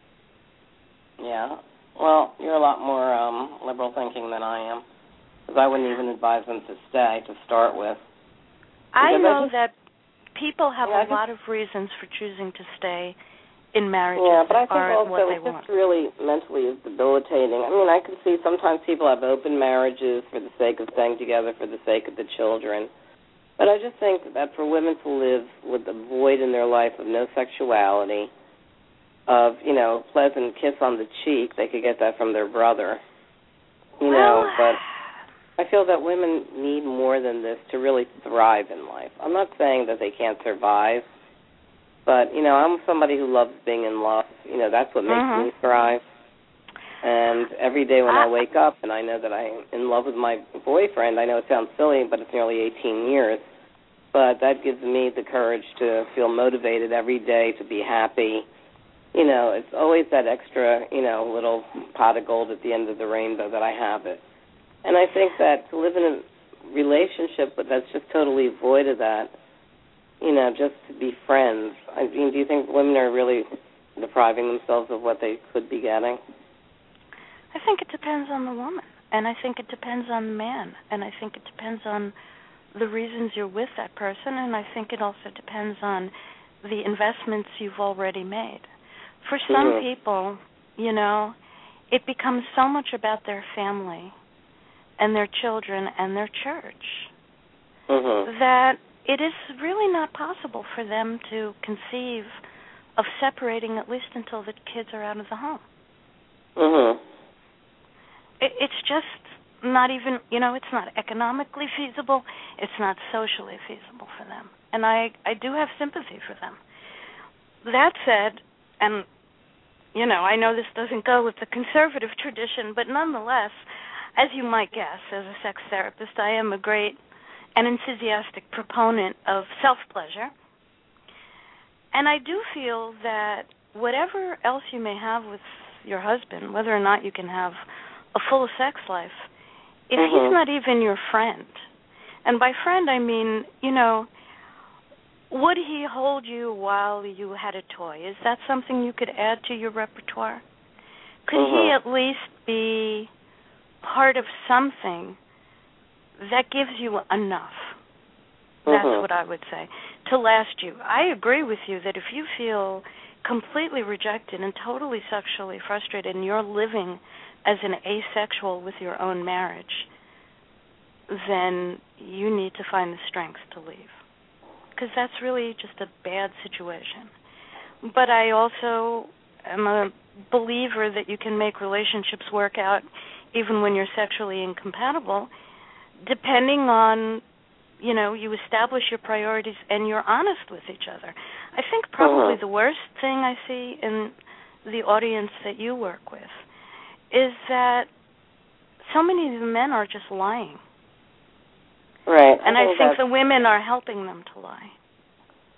Yeah. Well, you're a lot more um, liberal thinking than I am, because I wouldn't even advise them to stay to start with. I know I just, that people have yeah, a lot of reasons for choosing to stay in marriages yeah, but I that think aren't also what they it's want. just really mentally debilitating. I mean, I can see sometimes people have open marriages for the sake of staying together, for the sake of the children. But I just think that for women to live with a void in their life of no sexuality, of, you know, pleasant kiss on the cheek, they could get that from their brother, you know, well, but I feel that women need more than this to really thrive in life. I'm not saying that they can't survive, but, you know, I'm somebody who loves being in love. You know, that's what makes uh-huh. me thrive. And every day when I, I wake up and I know that I'm in love with my boyfriend, I know it sounds silly, but it's nearly eighteen years, but that gives me the courage to feel motivated every day, to be happy. You know, it's always that extra, you know, little pot of gold at the end of the rainbow that I have it. And I think that to live in a relationship but that's just totally void of that, you know, just to be friends. I mean, do you think women are really depriving themselves of what they could be getting? I think it depends on the woman, and I think it depends on the man, and I think it depends on the reasons you're with that person, and I think it also depends on the investments you've already made. For some mm-hmm. people, you know, it becomes so much about their family and their children and their church mm-hmm. that it is really not possible for them to conceive of separating, at least until the kids are out of the home. Mm-hmm. It, it's just not even, you know, it's not economically feasible. It's not socially feasible for them. And I, I do have sympathy for them. That said, and, you know, I know this doesn't go with the conservative tradition, but nonetheless, as you might guess, as a sex therapist, I am a great and enthusiastic proponent of self-pleasure. And I do feel that whatever else you may have with your husband, whether or not you can have a full sex life, if mm-hmm. he's not even your friend, and by friend I mean, you know, would he hold you while you had a toy? Is that something you could add to your repertoire? Could mm-hmm. he at least be part of something that gives you enough? That's mm-hmm. what I would say, to last you. I agree with you that if you feel completely rejected and totally sexually frustrated and you're living as an asexual with your own marriage, then you need to find the strength to leave, because that's really just a bad situation. But I also am a believer that you can make relationships work out even when you're sexually incompatible, depending on, you know, you establish your priorities and you're honest with each other. I think probably uh-huh. the worst thing I see in the audience that you work with is that so many of the men are just lying. Right. And I I think, think the women are helping them to lie.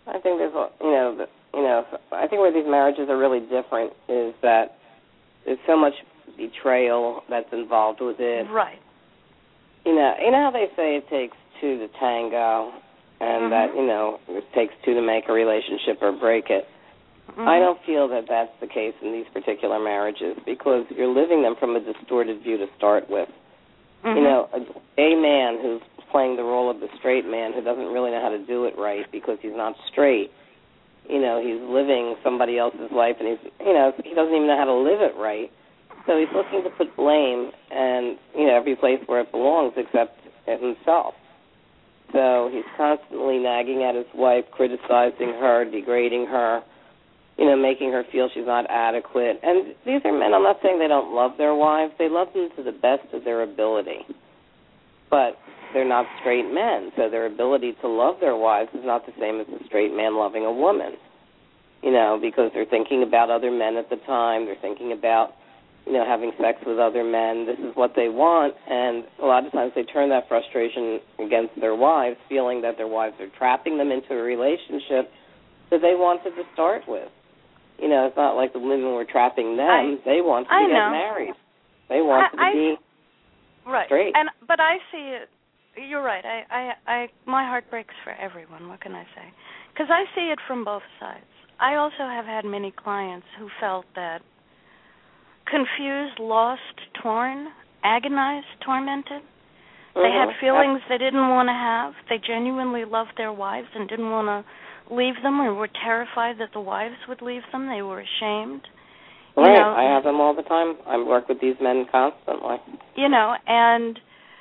I think there's, you know, the, you know, I think where these marriages are really different is that there's so much betrayal that's involved with it. Right. You know, you know how they say it takes two to tango, and mm-hmm. that, you know, it takes two to make a relationship or break it. Mm-hmm. I don't feel that that's the case in these particular marriages because you're living them from a distorted view to start with. Mm-hmm. You know, a gay man who's playing the role of the straight man who doesn't really know how to do it right because he's not straight. You know, he's living somebody else's life, and he's, you know, he doesn't even know how to live it right. So he's looking to put blame and, you know, every place where it belongs except at himself. So he's constantly nagging at his wife, criticizing her, degrading her, you know, making her feel she's not adequate. And these are men, I'm not saying they don't love their wives. They love them to the best of their ability. But they're not straight men, so their ability to love their wives is not the same as a straight man loving a woman, you know, because they're thinking about other men at the time. They're thinking about, you know, having sex with other men. This is what they want, and a lot of times they turn that frustration against their wives, feeling that their wives are trapping them into a relationship that they wanted to start with. You know, it's not like the women were trapping them. I, they wanted to I get know. married. They wanted I, to be right. straight. And but I see it. You're right. I, I, I, my heart breaks for everyone. What can I say? Because I see it from both sides. I also have had many clients who felt that confused, lost, torn, agonized, tormented. Mm-hmm. They had feelings they didn't want to have. They genuinely loved their wives and didn't want to leave them, or were terrified that the wives would leave them. They were ashamed. You right. know, I have them all the time. I work with these men constantly. You know, and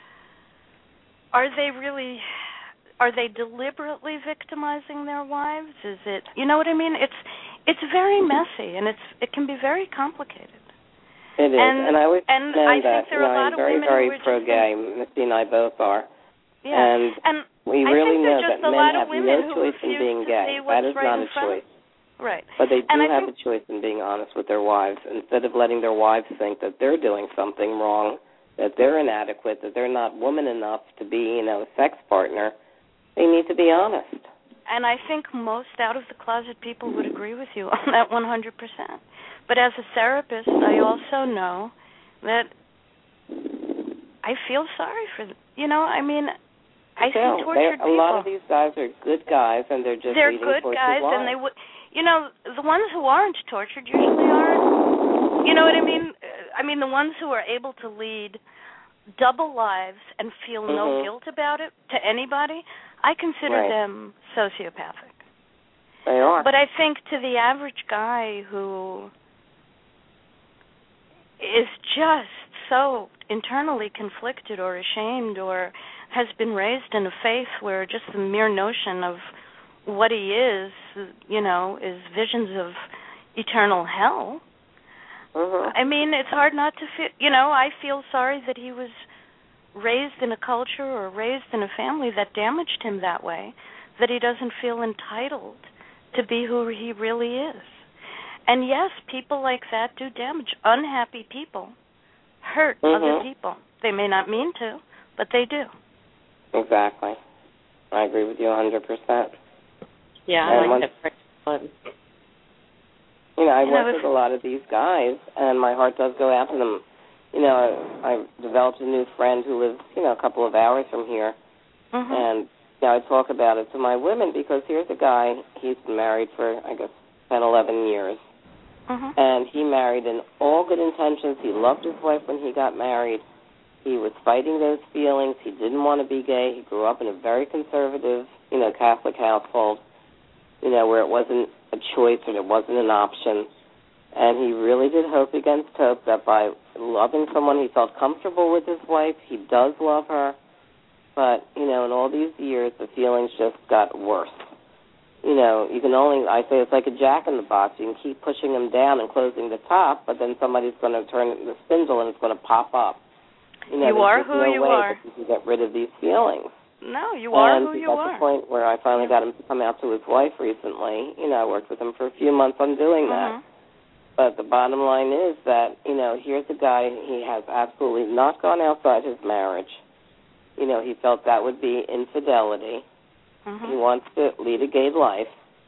are they really, are they deliberately victimizing their wives? Is it, you know what I mean? It's it's very messy, and it's it can be very complicated. It is, and, and I always and know I that, think there you are know, a lot I'm of very, women very who are pro-gay. just, Misty and I both are. Yeah. And, and we I really think know just that a men lot have of women no who choice in being to gay. see what's That is right not in a front choice. Of, right. But they do and have think, a choice in being honest with their wives. Instead of letting their wives think that they're doing something wrong, that they're inadequate, that they're not woman enough to be, you know, a sex partner, they need to be honest. And I think most out-of-the-closet people would agree with you on that one hundred percent. But as a therapist, I also know that I feel sorry for them. You know, I mean, I see no, tortured a people. A lot of these guys are good guys, and they're just they're leading good tortured guys, lives. and they would, you know, the ones who aren't tortured usually aren't. You know what I mean? I mean, the ones who are able to lead double lives and feel mm-hmm. no guilt about it to anybody, I consider right. them sociopathic. They are. But I think to the average guy who is just so internally conflicted or ashamed, or has been raised in a faith where just the mere notion of what he is, you know, is visions of eternal hell. Mm-hmm. I mean, it's hard not to feel, you know, I feel sorry that he was raised in a culture or raised in a family that damaged him that way, that he doesn't feel entitled to be who he really is. And yes, people like that do damage. Unhappy people hurt mm-hmm. other people. They may not mean to, but they do. Exactly. I agree with you one hundred percent. Yeah, I and like once, that. One. You know, I you work know, with a lot of these guys, and my heart does go out to them. You know, I've developed a new friend who lives, you know, a couple of hours from here, mm-hmm. and you know, I talk about it to my women because here's a guy, he's been married for, I guess, ten, eleven years, mm-hmm. and he married in all good intentions. He loved his wife when he got married. He was fighting those feelings. He didn't want to be gay. He grew up in a very conservative, you know, Catholic household, you know, where it wasn't a choice and it wasn't an option. And he really did hope against hope that by loving someone, he felt comfortable with his wife. He does love her. But, you know, in all these years, the feelings just got worse. You know, you can only, I say it's like a jack in the box. You can keep pushing them down and closing the top, but then somebody's going to turn the spindle and it's going to pop up. You, know, you are who no you way are. That you can get rid of these feelings. No, you are and who you at are. the point where I finally got him to come out to his wife recently, you know, I worked with him for a few months on doing that. Mm-hmm. But the bottom line is that, you know, here's a guy, he has absolutely not gone outside his marriage. You know, he felt that would be infidelity. Mm-hmm. He wants to lead a gay life.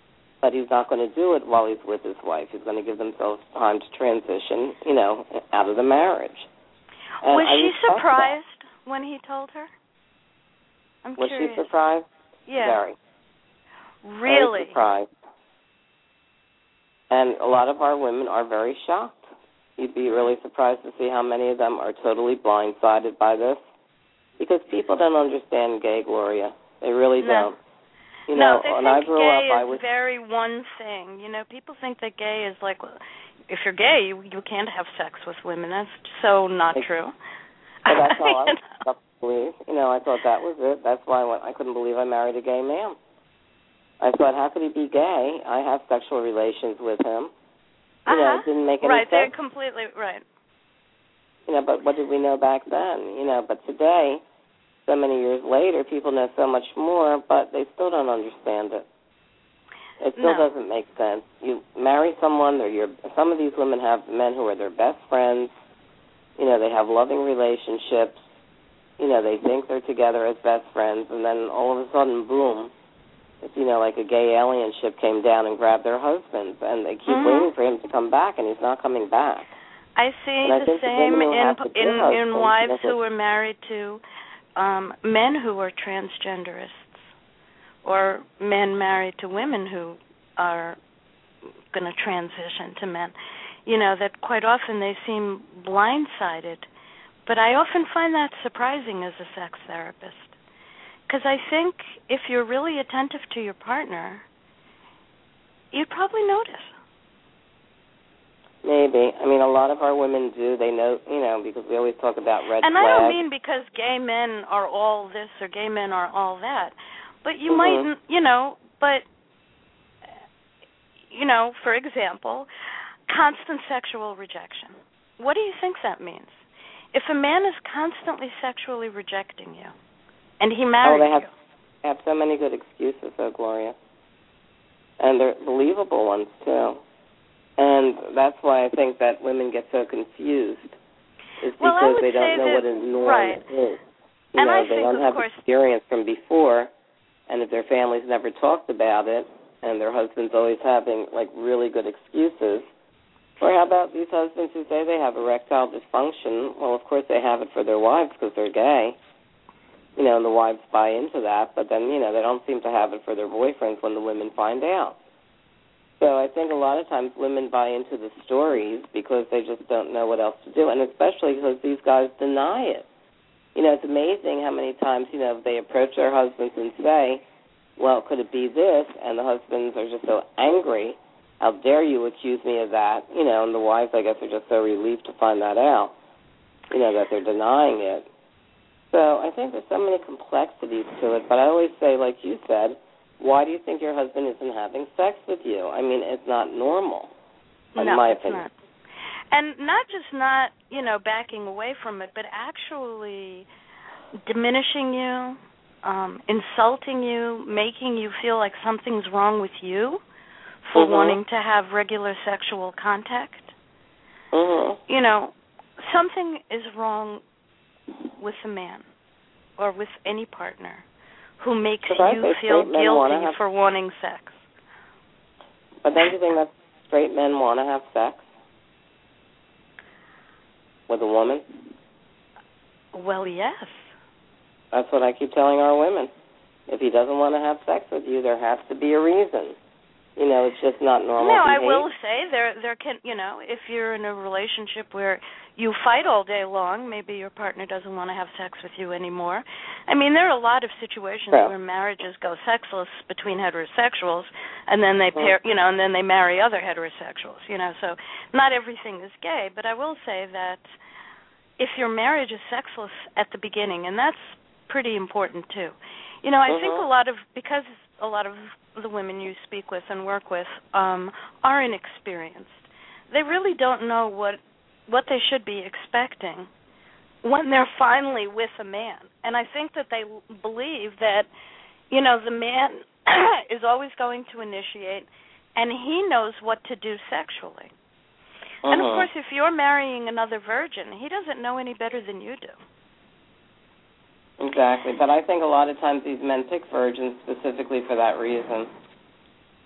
but he's not going to do it while he's with his wife. He's going to give themselves time to transition, you know, out of the marriage. And was I she surprised that. when he told her? I'm was curious. she surprised? Yeah. Very. Really? Very surprised. And a lot of our women are very shocked. You'd be really surprised to see how many of them are totally blindsided by this. Because people don't understand gay, Gloria. They really no. don't. You no, know, they when think I grew gay up, I is was very one thing. You know, people think that gay is like, if you're gay, you, you can't have sex with women. That's so not it's, true. But that's all I was up to believe. You know, I thought that was it. That's why I, went, I couldn't believe I married a gay man. I thought, how could he be gay? I have sexual relations with him. You uh-huh. know, it didn't make any right, sense. Right, they're completely right. You know, but what did we know back then? You know, but today, so many years later, people know so much more, but they still don't understand it. It still no. doesn't make sense. You marry someone, or you're, some of these women have men who are their best friends. You know, they have loving relationships. You know, they think they're together as best friends, and then all of a sudden, boom, it's, you know, like a gay alien ship came down and grabbed their husbands, and they keep mm-hmm. waiting for him to come back, and he's not coming back. I see and the I same the in in, in, husbands, in wives you know, who are married to um, men who are transgenderists, or men married to women who are going to transition to men. You know, that quite often they seem blindsided. But I often find that surprising as a sex therapist. Because I think if you're really attentive to your partner, you'd probably notice. Maybe. I mean, a lot of our women do. They know, you know, because we always talk about red and flags. And I don't mean because gay men are all this or gay men are all that. But you mm-hmm. might, you know, but, you know, for example, constant sexual rejection. What do you think that means? If a man is constantly sexually rejecting you, and he marries oh, they have, you. They have so many good excuses, though, Gloria. And they're believable ones, too. And that's why I think that women get so confused, is because well, they don't know that, what a norm right. is. You and know, I they think, don't have course, experience from before, and if their families never talked about it, and their husbands always having, like, really good excuses. Or how about these husbands who say they have erectile dysfunction? Well, of course they have it for their wives because they're gay. You know, and the wives buy into that, but then, you know, they don't seem to have it for their boyfriends when the women find out. So I think a lot of times women buy into the stories because they just don't know what else to do, and especially because these guys deny it. You know, it's amazing how many times, you know, they approach their husbands and say, well, could it be this? And the husbands are just so angry. How dare you accuse me of that? You know, and the wives, I guess, are just so relieved to find that out, you know, that they're denying it. So I think there's so many complexities to it, but I always say, like you said, why do you think your husband isn't having sex with you? I mean, it's not normal, in no, my it's opinion. Not. And not just not, you know, backing away from it, but actually diminishing you, um, insulting you, making you feel like something's wrong with you for mm-hmm. wanting to have regular sexual contact. Mm-hmm. You know, something is wrong with a man or with any partner who makes you feel guilty have, for wanting sex. But don't you think that straight men want to have sex with a woman? Well, yes. That's what I keep telling our women. If he doesn't want to have sex with you, there has to be a reason. You know, it's just not normal No, behavior. I will say there there can, you know, if you're in a relationship where you fight all day long, maybe your partner doesn't want to have sex with you anymore. I mean, there are a lot of situations yeah. where marriages go sexless between heterosexuals, and then they pair, you know, and then they marry other heterosexuals, you know. So not everything is gay, but I will say that if your marriage is sexless at the beginning, and that's pretty important too. You know, I mm-hmm. think a lot of, because a lot of the women you speak with and work with um, are inexperienced. They really don't know what what they should be expecting when they're finally with a man. And I think that they believe that, you know, the man is always going to initiate, and he knows what to do sexually. Mm-hmm. And, of course, if you're marrying another virgin, he doesn't know any better than you do. Exactly, but I think a lot of times these men pick virgins specifically for that reason.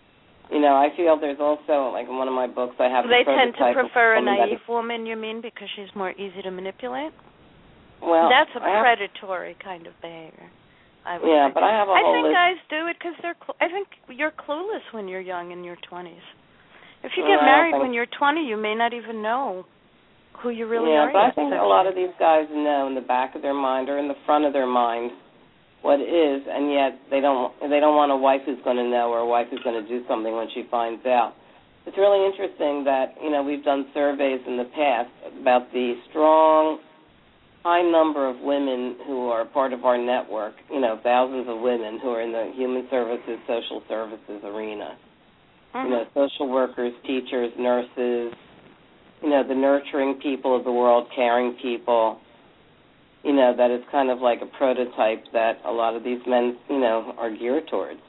You know, I feel there's also, like in one of my books, I have They the tend to prefer a naive is, woman, you mean, because she's more easy to manipulate? Well, that's a I predatory have, kind of behavior. I would yeah, say. but I have a I whole think list. guys do it because they're. Cl- I think you're clueless when you're young in your twenties. If you well, get married think, when you're twenty, you may not even know who you really yeah, are. Yeah, but I think sexually. a lot of these guys know in the back of their mind or in the front of their mind what is, and yet they don't they don't want a wife who's going to know or a wife who's going to do something when she finds out. It's really interesting that, you know, we've done surveys in the past about the strong, high number of women who are part of our network, you know, thousands of women who are in the human services, social services arena. Mm-hmm. You know, social workers, teachers, nurses, you know, the nurturing people of the world, caring people. You know, that is kind of like a prototype that a lot of these men, you know, are geared towards.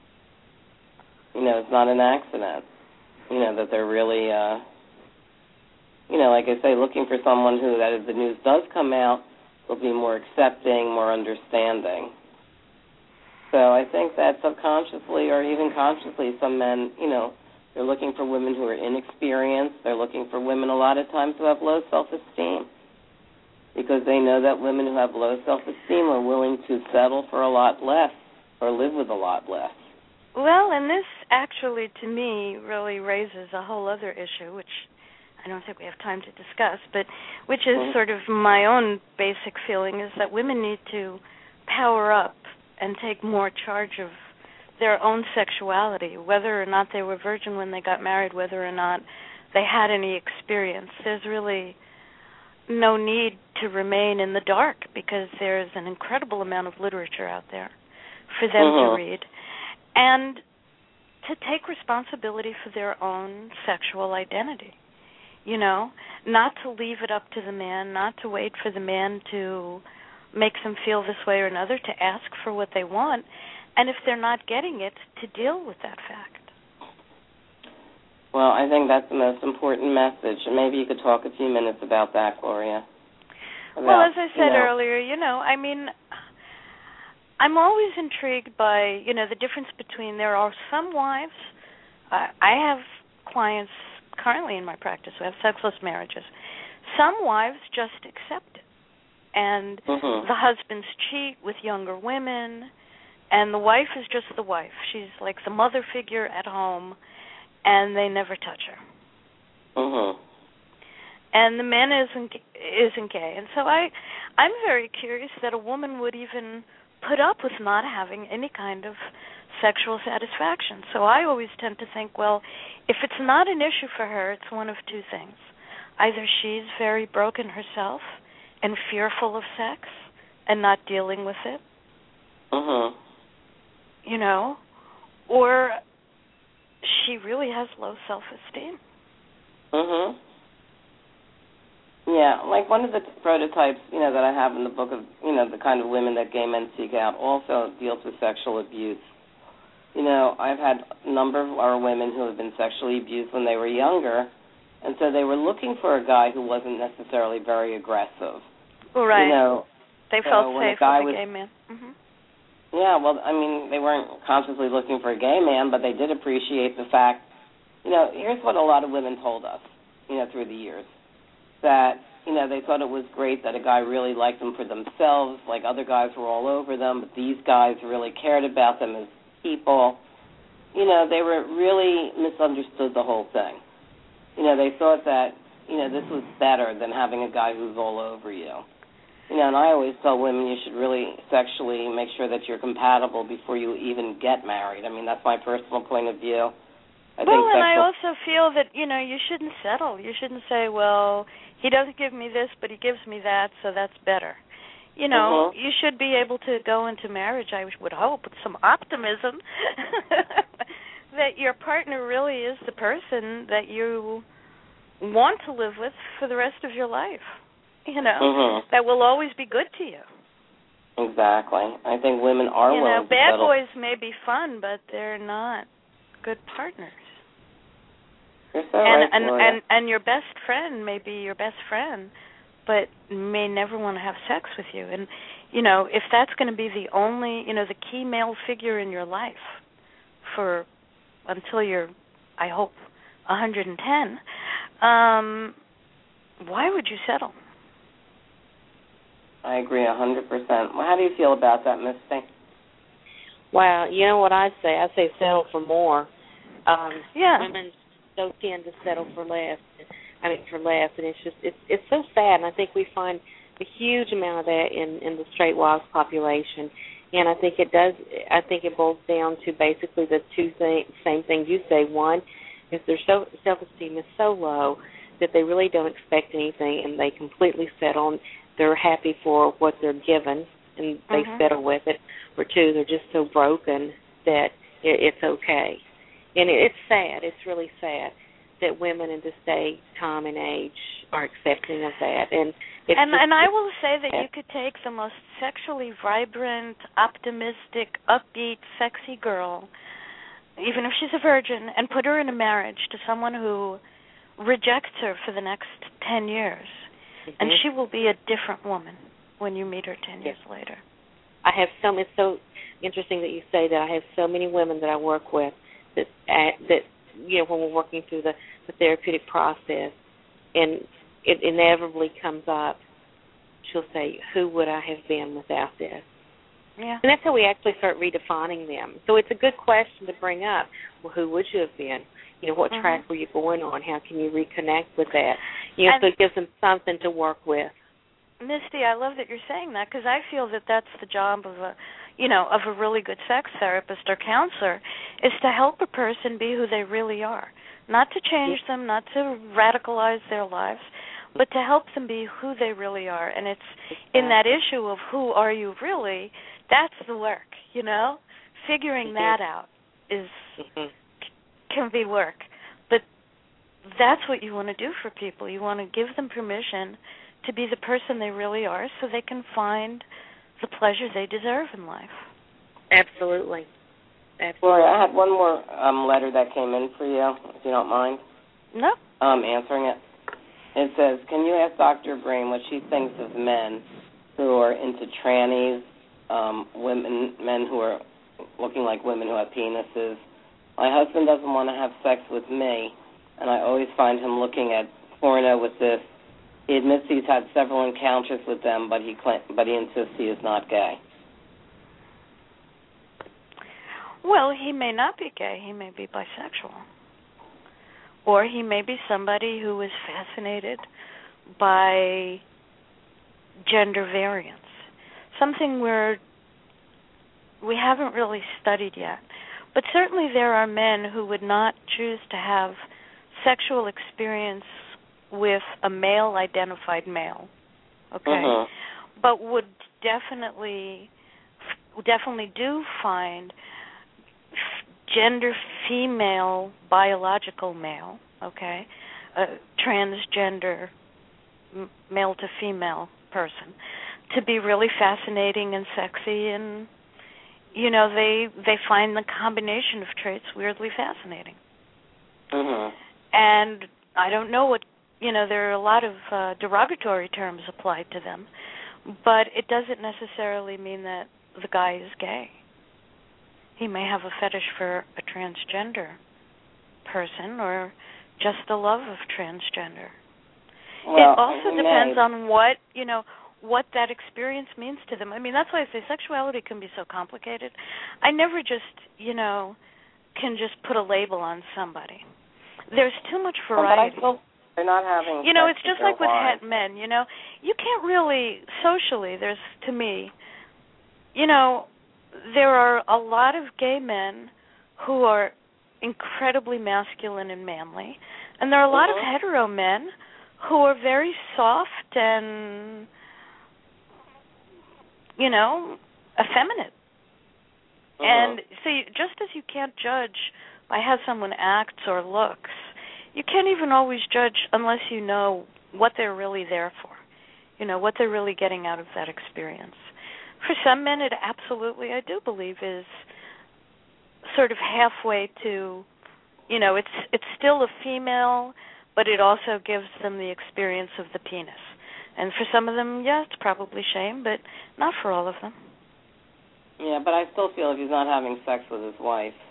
You know, it's not an accident, you know, that they're really, uh, you know, like I say, looking for someone who, that if the news does come out, will be more accepting, more understanding. So I think that subconsciously or even consciously some men, you know, they're looking for women who are inexperienced. They're looking for women a lot of times who have low self-esteem, because they know that women who have low self-esteem are willing to settle for a lot less or live with a lot less. Well, and this actually, to me, really raises a whole other issue, which I don't think we have time to discuss, but which is Mm-hmm. sort of my own basic feeling, is that women need to power up and take more charge of their own sexuality, whether or not they were virgin when they got married, whether or not they had any experience. There's really no need to remain in the dark, because there's an incredible amount of literature out there for them mm-hmm. to read, and to take responsibility for their own sexual identity. You know, not to leave it up to the man, not to wait for the man to make them feel this way or another, to ask for what they want, and if they're not getting it, to deal with that fact. Well, I think that's the most important message, and maybe you could talk a few minutes about that, Gloria. About, well, as I said you know, earlier, you know, I mean, I'm always intrigued by, you know, the difference between, there are some wives, uh, I have clients currently in my practice who have sexless marriages. Some wives just accept it, and mm-hmm. the husbands cheat with younger women, and the wife is just the wife. She's like the mother figure at home, and they never touch her. Mm-hmm. And the man isn't isn't gay, and so I, I'm very curious that a woman would even put up with not having any kind of sexual satisfaction. So I always tend to think, well, if it's not an issue for her, it's one of two things. Either she's very broken herself and fearful of sex and not dealing with it, mm-hmm. you know, or she really has low self-esteem. Mm-hmm. Yeah, like one of the prototypes, you know, that I have in the book of, you know, the kind of women that gay men seek out also deals with sexual abuse. You know, I've had a number of our women who have been sexually abused when they were younger, and so they were looking for a guy who wasn't necessarily very aggressive. Right. You know, they so felt when safe a guy with a was, gay man. Mm-hmm. Yeah, well, I mean, they weren't consciously looking for a gay man, but they did appreciate the fact, you know, here's what a lot of women told us, you know, through the years, that, you know, they thought it was great that a guy really liked them for themselves, like other guys were all over them, but these guys really cared about them as people. You know, they were really misunderstood the whole thing. You know, they thought that, you know, this was better than having a guy who's all over you. You know, and I always tell women you should really sexually make sure that you're compatible before you even get married. I mean, that's my personal point of view. I well, think and I sexual... also feel that, you know, you shouldn't settle. You shouldn't say, well, he doesn't give me this, but he gives me that, so that's better. You know, mm-hmm. you should be able to go into marriage, I would hope, with some optimism that your partner really is the person that you want to live with for the rest of your life. You know, mm-hmm. that will always be good to you. Exactly. I think women are you willing know, bad to settle. boys may be fun, but they're not good partners. You're so and, right, and, Gloria. and and your best friend may be your best friend, but may never want to have sex with you. And, you know, if that's going to be the only, you know, the key male figure in your life for until you're, I hope, one hundred ten, um, why would you settle? I agree one hundred percent. Well, how do you feel about that, Misty? Well, you know what I say? I say settle for more. Um, yeah. Women don't tend to settle for less. I mean, for less, and it's just it's it's so sad. And I think we find a huge amount of that in in the straight wives population. And I think it does. I think it boils down to basically the two thing, same things you say. One is their so, self-esteem is so low that they really don't expect anything, and they completely settle. And they're happy for what they're given, and they mm-hmm. settle with it. Or two, they're just so broken that it, it's okay. And it, it's sad. It's really sad that women in this day, time, and age are accepting of that. And it's and, just, and I will say that you could take the most sexually vibrant, optimistic, upbeat, sexy girl, even if she's a virgin, and put her in a marriage to someone who rejects her for the next ten years, mm-hmm. and she will be a different woman when you meet her ten years later. I have so it's so interesting that you say that. I have so many women that I work with that uh, that you know when we're working through the, the therapeutic process, and it inevitably comes up. She'll say, "Who would I have been without this?" Yeah, and that's how we actually start redefining them. So it's a good question to bring up. Well, who would you have been? You know, what mm-hmm. track were you going on? How can you reconnect with that? You know, and so it gives them something to work with. Misty, I love that you're saying that, because I feel that that's the job of a, you know, of a really good sex therapist or counselor, is to help a person be who they really are, not to change yeah. them, not to radicalize their lives, but to help them be who they really are. And it's exactly. in that issue of who are you really, that's the work, you know? Figuring mm-hmm. that out is mm-hmm. c- can be work. But that's what you want to do for people. You want to give them permission to be the person they really are so they can find the pleasure they deserve in life. Absolutely. Absolutely. Gloria, I had one more um, letter that came in for you, if you don't mind. No. Um, answering it. It says, can you ask Doctor Green what she thinks of men who are into trannies, um, women, men who are looking like women who have penises? My husband doesn't want to have sex with me, and I always find him looking at porno with this. He admits he's had several encounters with them, but he claim, but he insists he is not gay. Well, he may not be gay. He may be bisexual. Or he may be somebody who is fascinated by gender variance, something where we haven't really studied yet. But certainly there are men who would not choose to have sexual experience with a male-identified male, okay, uh-huh. but would definitely, definitely do find gender female, biological male, okay, a transgender male to female person, to be really fascinating and sexy, and you know they they find the combination of traits weirdly fascinating. Uh-huh. And I don't know what. You know, there are a lot of uh, derogatory terms applied to them, but it doesn't necessarily mean that the guy is gay. He may have a fetish for a transgender person or just a love of transgender. Well, it also it depends may. on what, you know, what that experience means to them. I mean, that's why I say sexuality can be so complicated. I never just, you know, can just put a label on somebody. There's too much variety. Well, but I still They're not having You know, sex it's just with like with wives. het men, you know. You can't really, socially, there's, to me, you know, there are a lot of gay men who are incredibly masculine and manly, and there are a lot mm-hmm. of hetero men who are very soft and, you know, effeminate. Mm-hmm. And see, just as you can't judge by how someone acts or looks, you can't even always judge unless you know what they're really there for, you know, what they're really getting out of that experience. For some men, it absolutely, I do believe, is sort of halfway to, you know, it's it's still a female, but it also gives them the experience of the penis. And for some of them, yeah, it's probably shame, but not for all of them. Yeah, but I still feel if he's not having sex with his wife,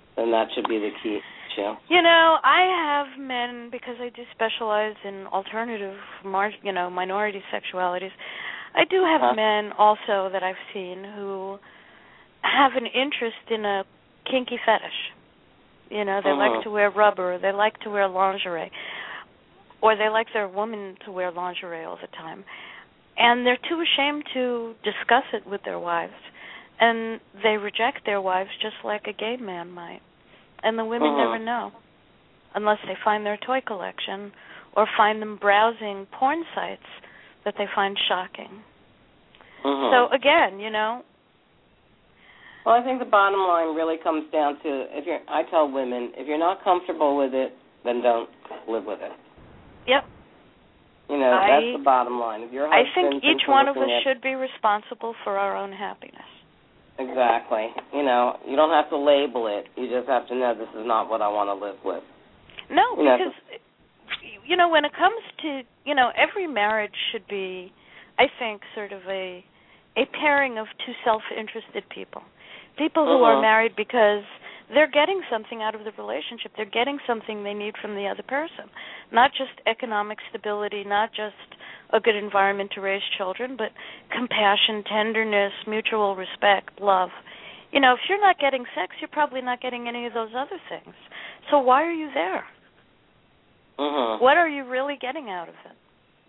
then that should be the key issue. You know, I have men, because I do specialize in alternative, mar- you know, minority sexualities. I do have huh? men also that I've seen who have an interest in a kinky fetish. You know, they uh-huh. like to wear rubber, they like to wear lingerie, or they like their woman to wear lingerie all the time. And they're too ashamed to discuss it with their wives. And they reject their wives just like a gay man might. And the women uh-huh. never know, unless they find their toy collection or find them browsing porn sites that they find shocking. Uh-huh. So, again, you know. Well, I think the bottom line really comes down to, if you're, I tell women, if you're not comfortable with it, then don't live with it. Yep. You know, I, that's the bottom line. If your I husband think each one of us at, should be responsible for our own happiness. Exactly. You know, you don't have to label it. You just have to know this is not what I want to live with. No, you know, because, you know, when it comes to, you know, every marriage should be, I think, sort of a a pairing of two self-interested people. People who uh-huh. are married because they're getting something out of the relationship. They're getting something they need from the other person. Not just economic stability, not just a good environment to raise children, but compassion, tenderness, mutual respect, love. You know, if you're not getting sex, you're probably not getting any of those other things. So why are you there? Uh-huh. What are you really getting out of it?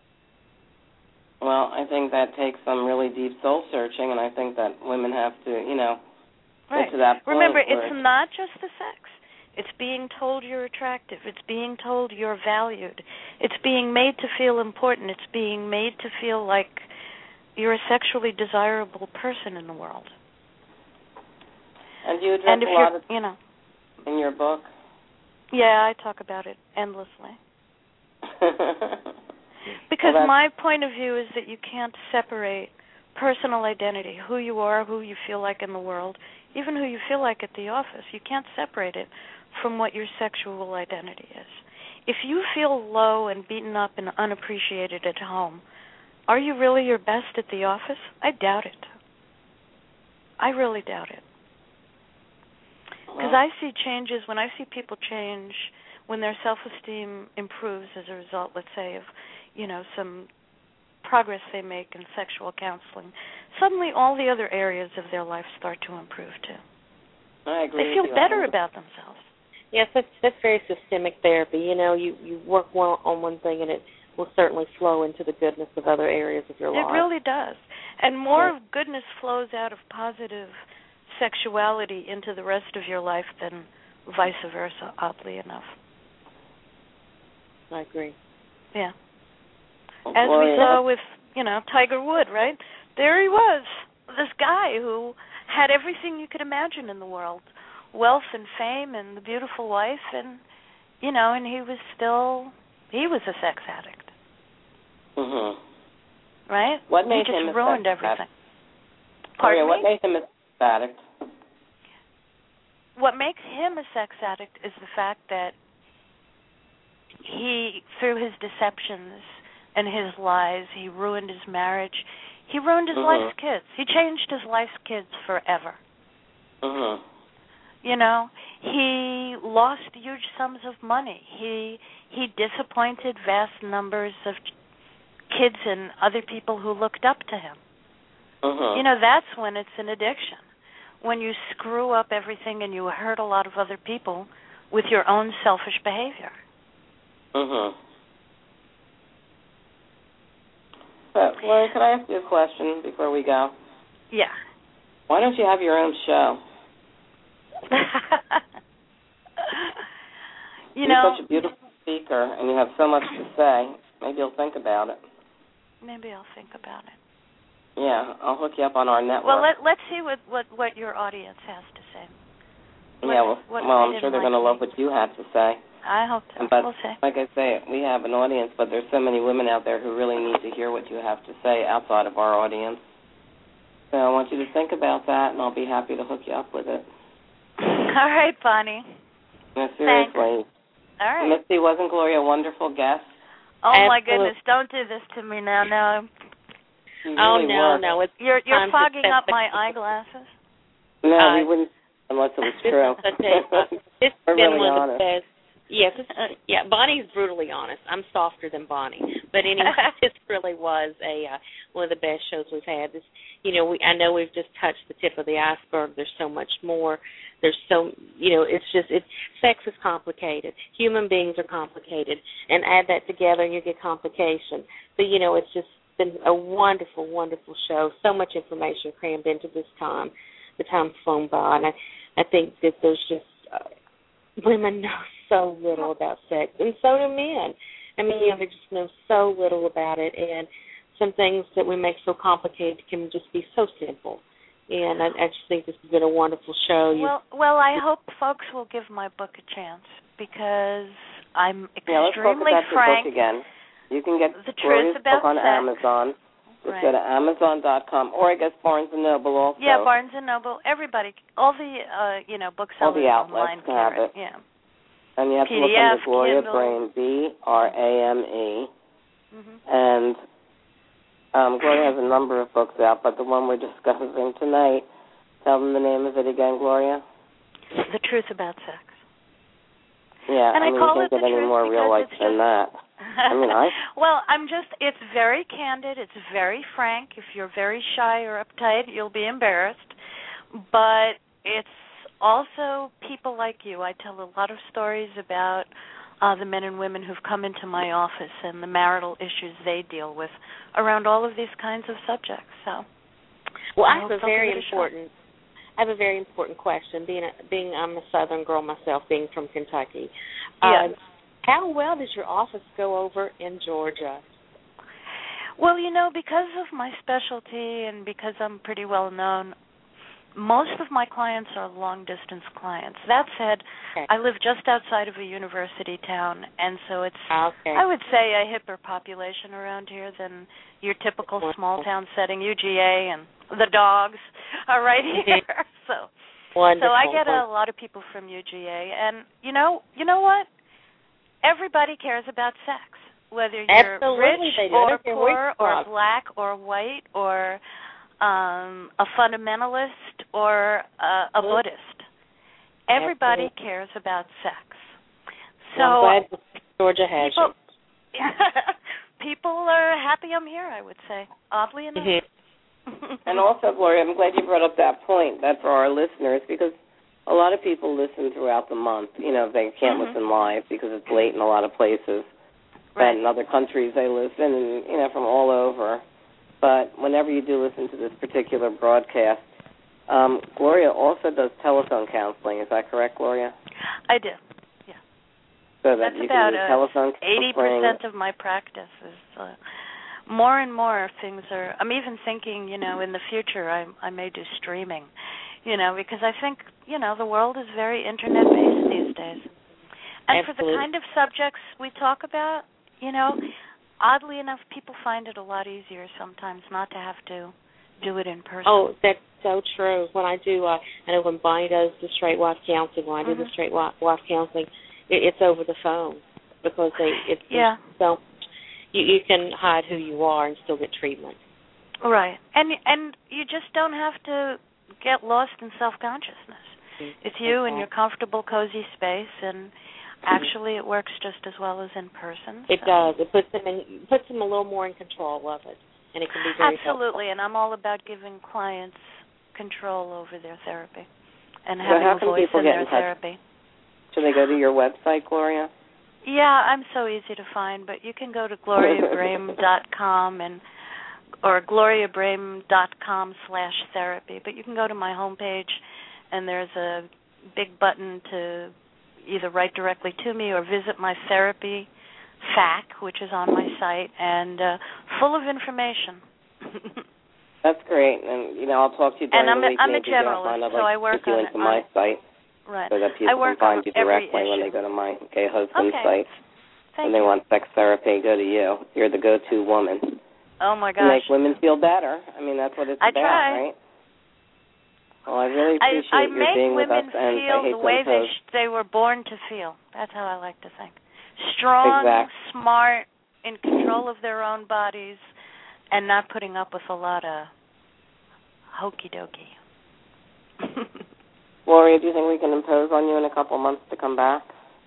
Well, I think that takes some really deep soul searching, and I think that women have to, you know, right. get to that point. Remember, it's not just the sex. It's being told you're attractive. It's being told you're valued. It's being made to feel important. It's being made to feel like you're a sexually desirable person in the world. And do you address and if a lot you're, of you know, in your book? Yeah, I talk about it endlessly. Because well, my point of view is that you can't separate personal identity, who you are, who you feel like in the world, even who you feel like at the office. You can't separate it from what your sexual identity is. If you feel low and beaten up and unappreciated at home, are you really your best at the office? I doubt it. I really doubt it. Because I see changes, when I see people change, when their self-esteem improves as a result, let's say, of, you know, some progress they make in sexual counseling, suddenly all the other areas of their life start to improve too. I agree. They feel with you. better about themselves. Yes, that's that's very systemic therapy. You know, you, you work one, on one thing and it will certainly flow into the goodness of other areas of your life. It really does. And more yeah. of goodness flows out of positive sexuality into the rest of your life than vice versa, oddly enough. I agree. Yeah. As we saw with, you know, Tiger Woods, right? There he was, this guy who had everything you could imagine in the world, wealth and fame and the beautiful wife, and, you know, and he was still, he was a sex addict. Mm-hmm. Right? What made he just him ruined a sex everything. addict? Pardon oh, yeah, me? What made him a sex addict? What makes him a sex addict is the fact that he, through his deceptions and his lies, he ruined his marriage. He ruined his mm-hmm. life's kids. He changed his life's kids forever. Mm-hmm. You know, he lost huge sums of money. He he disappointed vast numbers of kids and other people who looked up to him. Mm-hmm. You know, that's when it's an addiction. When you screw up everything and you hurt a lot of other people with your own selfish behavior. Mm-hmm. So, Lori, could I ask you a question before we go? Yeah. Why don't you have your own show? you You're know, such a beautiful speaker, and you have so much to say. Maybe you'll think about it. Maybe I'll think about it. Yeah, I'll hook you up on our network. Well, let, let's see what, what, what your audience has to say. What, yeah, well, what well I'm sure they're like going to love what you have to say. I hope so. But we'll see. like I say, we have an audience, but there's so many women out there who really need to hear what you have to say outside of our audience. So I want you to think about that, and I'll be happy to hook you up with it. All right, Bonnie. No, seriously. Thanks. All right. Misty, wasn't Gloria a wonderful guest? Oh, Absolutely. my goodness. Don't do this to me now. No. She oh, really no, was. no. It's You're, you're time fogging to up my eyeglasses? No, uh, we wouldn't unless it was This true. is such a, uh, this has We're been really one of honest. the best. Yes, it's, uh, yeah. Bonnie's brutally honest. I'm softer than Bonnie, but anyway, this really was a uh, one of the best shows we've had. This, you know, we I know we've just touched the tip of the iceberg. There's so much more. There's so, you know, it's just it's sex is complicated. Human beings are complicated, and add that together, and you get complication. But you know, it's just been a wonderful, wonderful show. So much information crammed into this time. The time's flown by, and I, I think that there's just uh, women know so little about sex, and so do men. I mean, you know, they just know so little about it, and some things that we make so complicated can just be so simple. And I, I just think this has been a wonderful show. Well, well, I hope folks will give my book a chance because I'm extremely yeah, let's talk about frank. Your book again. You can get The Gloria's Truth About book on Sex. Amazon. Just Right. go to Amazon dot com, or I guess Barnes and Noble also. Yeah, Barnes and Noble. Everybody, all the uh, you know booksellers all the outlets online can have carry it. Yeah. And you have P D to look F, under Gloria Kindle. Brame, B R A M E. Mm-hmm. And um, Gloria has a number of books out, but the one we're discussing tonight, tell them the name of it again, Gloria. The Truth About Sex. Yeah, And I I mean, call you it can't the get any truth more real life because it's than just- that. I mean, I... Well, I'm just, it's very candid, it's very frank. If you're very shy or uptight, you'll be embarrassed. But it's also people like you. I tell a lot of stories about uh, the men and women who've come into my office and the marital issues they deal with around all of these kinds of subjects. So, well, I, I have a hope they'll very give it a important. I have a very important question. Being, a, being I'm a Southern girl myself, being from Kentucky. Yeah. Uh, how well does your office go over in Georgia? Well, you know, because of my specialty and because I'm pretty well known, most of my clients are long-distance clients. That said, Okay. I live just outside of a university town, and so it's, Okay. I would say, a hipper population around here than your typical small-town setting. U G A and the dogs are right here. so, Wonderful. so I get a lot of people from U G A, and you know, you know what? Everybody cares about sex, whether you're Absolutely, rich they do. or I don't care where poor you're or from. black or white or um, a fundamentalist or uh, a Buddhist. Everybody Absolutely. cares about sex. So well, I'm glad Georgia has people, you. people are happy I'm here, I would say, oddly enough. Mm-hmm. And also, Gloria, I'm glad you brought up that point, that for our listeners, because a lot of people listen throughout the month. You know, they can't Mm-hmm. listen live because it's late in a lot of places. Right. But in other countries, they listen, and, you know, from all over. But whenever you do listen to this particular broadcast, um, Gloria also does telephone counseling. Is that correct, Gloria? I do. Yeah. So that That's you about can do uh, telephone eighty counseling. percent of my practice is uh, more and more things are. I'm even thinking, you know, in the future I I may do streaming, you know, because I think, you know, the world is very internet based these days. And Absolutely. for the kind of subjects we talk about, you know, oddly enough, people find it a lot easier sometimes not to have to do it in person. Oh, that's so true. When I do, uh, I know when Bonnie does the straight wife counseling, when I do Mm-hmm. the straight wife, wife counseling, it, it's over the phone because they it's yeah. so you, you can hide who you are and still get treatment. Right. And and you just don't have to get lost in self-consciousness. Mm-hmm. It's you okay. in your comfortable, cozy space, and actually it works just as well as in person. It so. does. It puts them in, puts them a little more in control of it, and it can be very Absolutely, helpful. and I'm all about giving clients control over their therapy and So having how a can voice people in get their in touch? therapy. Should they go to your website, Gloria? Yeah, I'm so easy to find, but you can go to gloria brame dot com and or gloria brame dot com slash therapy. But you can go to my homepage, and there's a big button to either write directly to me or visit my therapy F A Q, which is on my site, and uh, full of information. That's great, and you know I'll talk to you during And I'm the a, week. I'm a maybe you'll generalist, find out, so like, I work take you on, into on my site right. so that I people work can find on you every directly when issue. they go to my gay husband Okay. site. Thank when they you. want sex therapy, go to you. You're the go-to woman. Oh my To gosh. make women feel better. I mean, that's what it's I about, try. right? Well, I really I, appreciate I your make being with women us, and I feel hate the to way they impose. sh- they were born to feel. That's how I like to think. Strong, Exactly. smart, in control of their own bodies, and not putting up with a lot of hokey dokey. Gloria, do you think we can impose on you in a couple months to come back?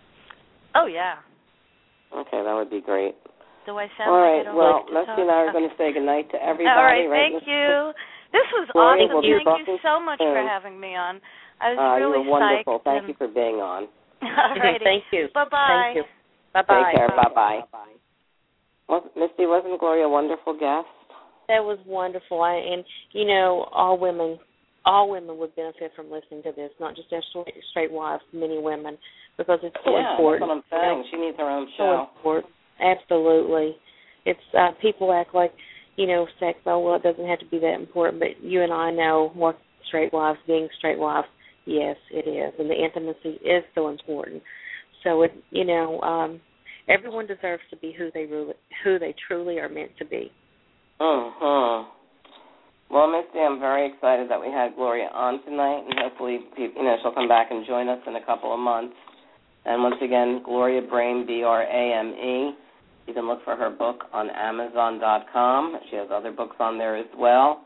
Oh, yeah. Okay, that would be great. Do I sound All like right, I don't well, like to Leslie talk? and I are Okay. going to say goodnight to everybody. All right, right, thank Miss you. This was Gloria, awesome. we'll Thank you so much soon. for having me on. I was uh, really you were wonderful. psyched. Thank and... you for being on. All righty. Thank you. Bye-bye. Thank you. Bye-bye. Take care. Bye-bye. Bye-bye. Well, Misty, wasn't Gloria a wonderful guest? That was wonderful. I, and, you know, all women all women would benefit from listening to this, not just their straight, straight wives, many women, because it's so yeah, important. Yeah, that's what I'm saying. You know, she needs her own so show. important. Absolutely. It's uh, people act like, you know, sex, oh, well, it doesn't have to be that important, but you and I know more straight wives being straight wives, yes, it is, and the intimacy is so important. So, it, you know, um, everyone deserves to be who they really, who they truly are meant to be. Mm-hmm. Well, Misty, I'm very excited that we had Gloria on tonight, and hopefully, you know, she'll come back and join us in a couple of months. And once again, Gloria Brame, B R A M E. You can look for her book on Amazon dot com. She has other books on there as well.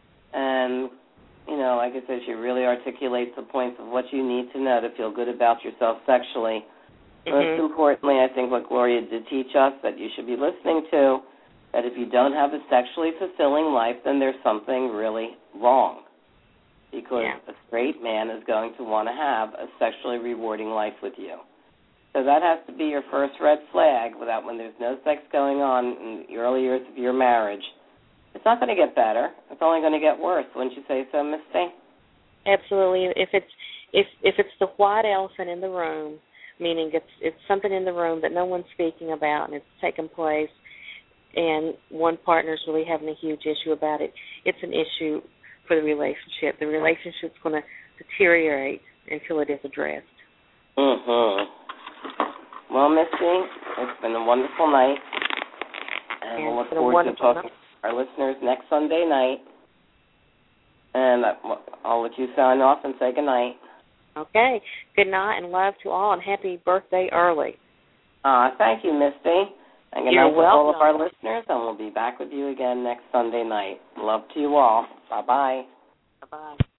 And, you know, like I said, she really articulates the points of what you need to know to feel good about yourself sexually. Mm-hmm. Most importantly, I think what Gloria did teach us that you should be listening to, that if you don't have a sexually fulfilling life, then there's something really wrong. Because yeah. a straight man is going to want to have a sexually rewarding life with you. So that has to be your first red flag, without when there's no sex going on in the early years of your marriage. It's not going to get better. It's only going to get worse. Wouldn't you say so, Misty? Absolutely. If it's if if it's the white elephant in the room, meaning it's it's something in the room that no one's speaking about and it's taken place, and one partner's really having a huge issue about it, it's an issue for the relationship. The relationship's going to deteriorate until it is addressed. Mm-hmm. Well, Misty, it's been a wonderful night, and yeah, we'll look forward to talking night. to our listeners next Sunday night. And I'll let you sign off and say good night. Okay. Good night and love to all, and happy birthday early. Uh, thank you, Misty. And good You're night to welcome. all of our listeners, and we'll be back with you again next Sunday night. Love to you all. Bye-bye. Bye-bye.